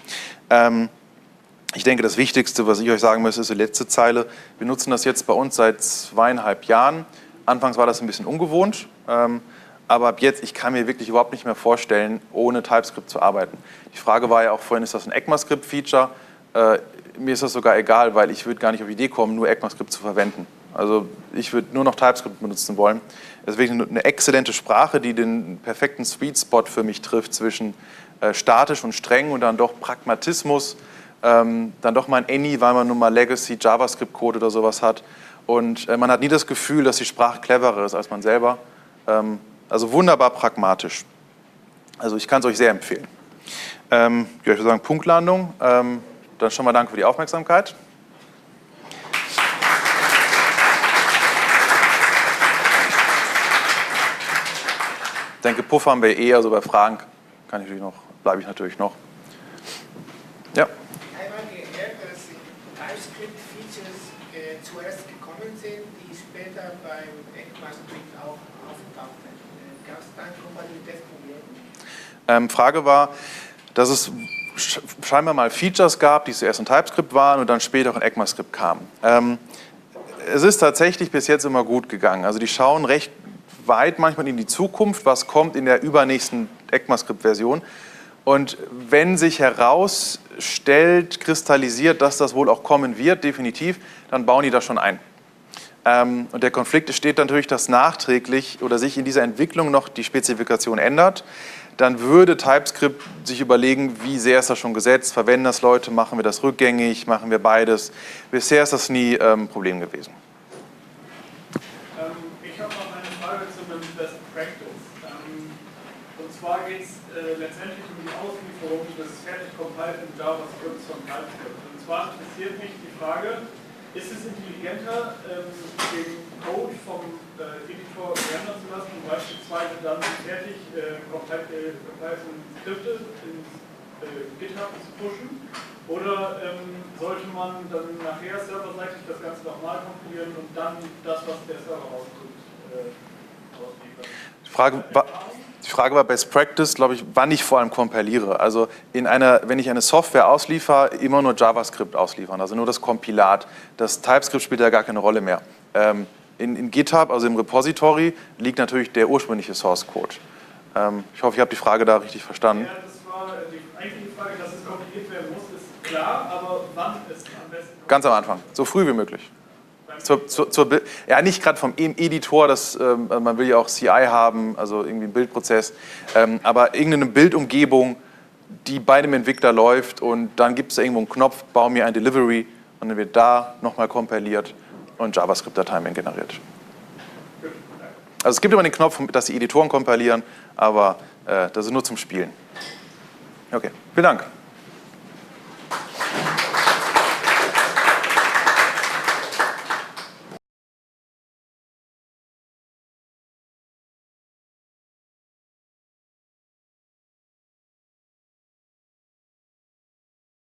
A: Ich denke, das Wichtigste, was ich euch sagen muss, ist die letzte Zeile. Wir nutzen das jetzt bei uns seit 2,5 Jahren. Anfangs war das ein bisschen ungewohnt. Aber ab jetzt, ich kann mir wirklich überhaupt nicht mehr vorstellen, ohne TypeScript zu arbeiten. Die Frage war ja auch vorhin, ist das ein ECMAScript-Feature? Mir ist das sogar egal, weil ich würde gar nicht auf die Idee kommen, nur ECMAScript zu verwenden. Also ich würde nur noch TypeScript benutzen wollen. Das ist wirklich eine exzellente Sprache, die den perfekten Sweet Spot für mich trifft zwischen statisch und streng und dann doch Pragmatismus, dann doch mal ein Any, weil man nun mal Legacy JavaScript-Code oder sowas hat. Und man hat nie das Gefühl, dass die Sprache cleverer ist als man selber. Also wunderbar pragmatisch. Also ich kann es euch sehr empfehlen. Ja, ich würde sagen Punktlandung. Dann schon mal danke für die Aufmerksamkeit. Ich denke, Puffer haben wir eh, also bei Fragen bleibe ich natürlich noch. Ja.
F: Einmal gehört, dass TypeScript-Features zuerst gekommen sind, die später beim ECMAScript auch auftauchten. Gab es da ein Kompatibilitätsproblem?
A: Frage war, dass es scheinbar mal Features gab, die zuerst in TypeScript waren und dann später auch in ECMAScript kamen. Es ist tatsächlich bis jetzt immer gut gegangen. Also die schauen recht weit manchmal in die Zukunft, was kommt in der übernächsten ECMAScript-Version. Und wenn sich herausstellt, kristallisiert, dass das wohl auch kommen wird, definitiv, dann bauen die das schon ein. Und der Konflikt entsteht natürlich, dass nachträglich oder sich in dieser Entwicklung noch die Spezifikation ändert. Dann würde TypeScript sich überlegen, wie sehr ist das schon gesetzt, verwenden das Leute, machen wir das rückgängig, machen wir beides. Bisher ist das nie ein Problem gewesen.
C: Ich habe noch eine Frage zu dem Best Practice. Und zwar geht es letztendlich um die Auslieferung des fertig compiled JavaScripts von TypeScript. Und zwar interessiert mich die Frage, ist es intelligenter, den Code vom Editor rendern zu lassen und beispielsweise dann fertig compiled Skripte ins GitHub zu pushen? Oder sollte man dann nachher serverseitig das Ganze nochmal kompilieren und dann das, was der Server ausdrückt, ausliefern?
A: Die Frage war Best Practice, glaube ich, wann ich vor allem kompiliere. Also wenn ich eine Software ausliefere, immer nur JavaScript ausliefern, also nur das Kompilat. Das TypeScript spielt ja gar keine Rolle mehr. In GitHub, also im Repository, liegt natürlich der ursprüngliche Source Code. Ich hoffe, ich habe die Frage da richtig verstanden.
C: Ja, das war die eigentliche Frage, dass es kompiliert werden muss, ist klar, aber wann ist am besten?
A: Ganz am Anfang, so früh wie möglich. Ja, nicht gerade vom Editor, man will ja auch CI haben, also irgendwie einen Bildprozess, aber irgendeine Bildumgebung, die bei dem Entwickler läuft und dann gibt es irgendwo einen Knopf, baue mir ein Delivery und dann wird da nochmal kompiliert und JavaScript-Dateien generiert. Also es gibt immer den Knopf, dass die Editoren kompilieren, aber das ist nur zum Spielen. Okay, vielen Dank.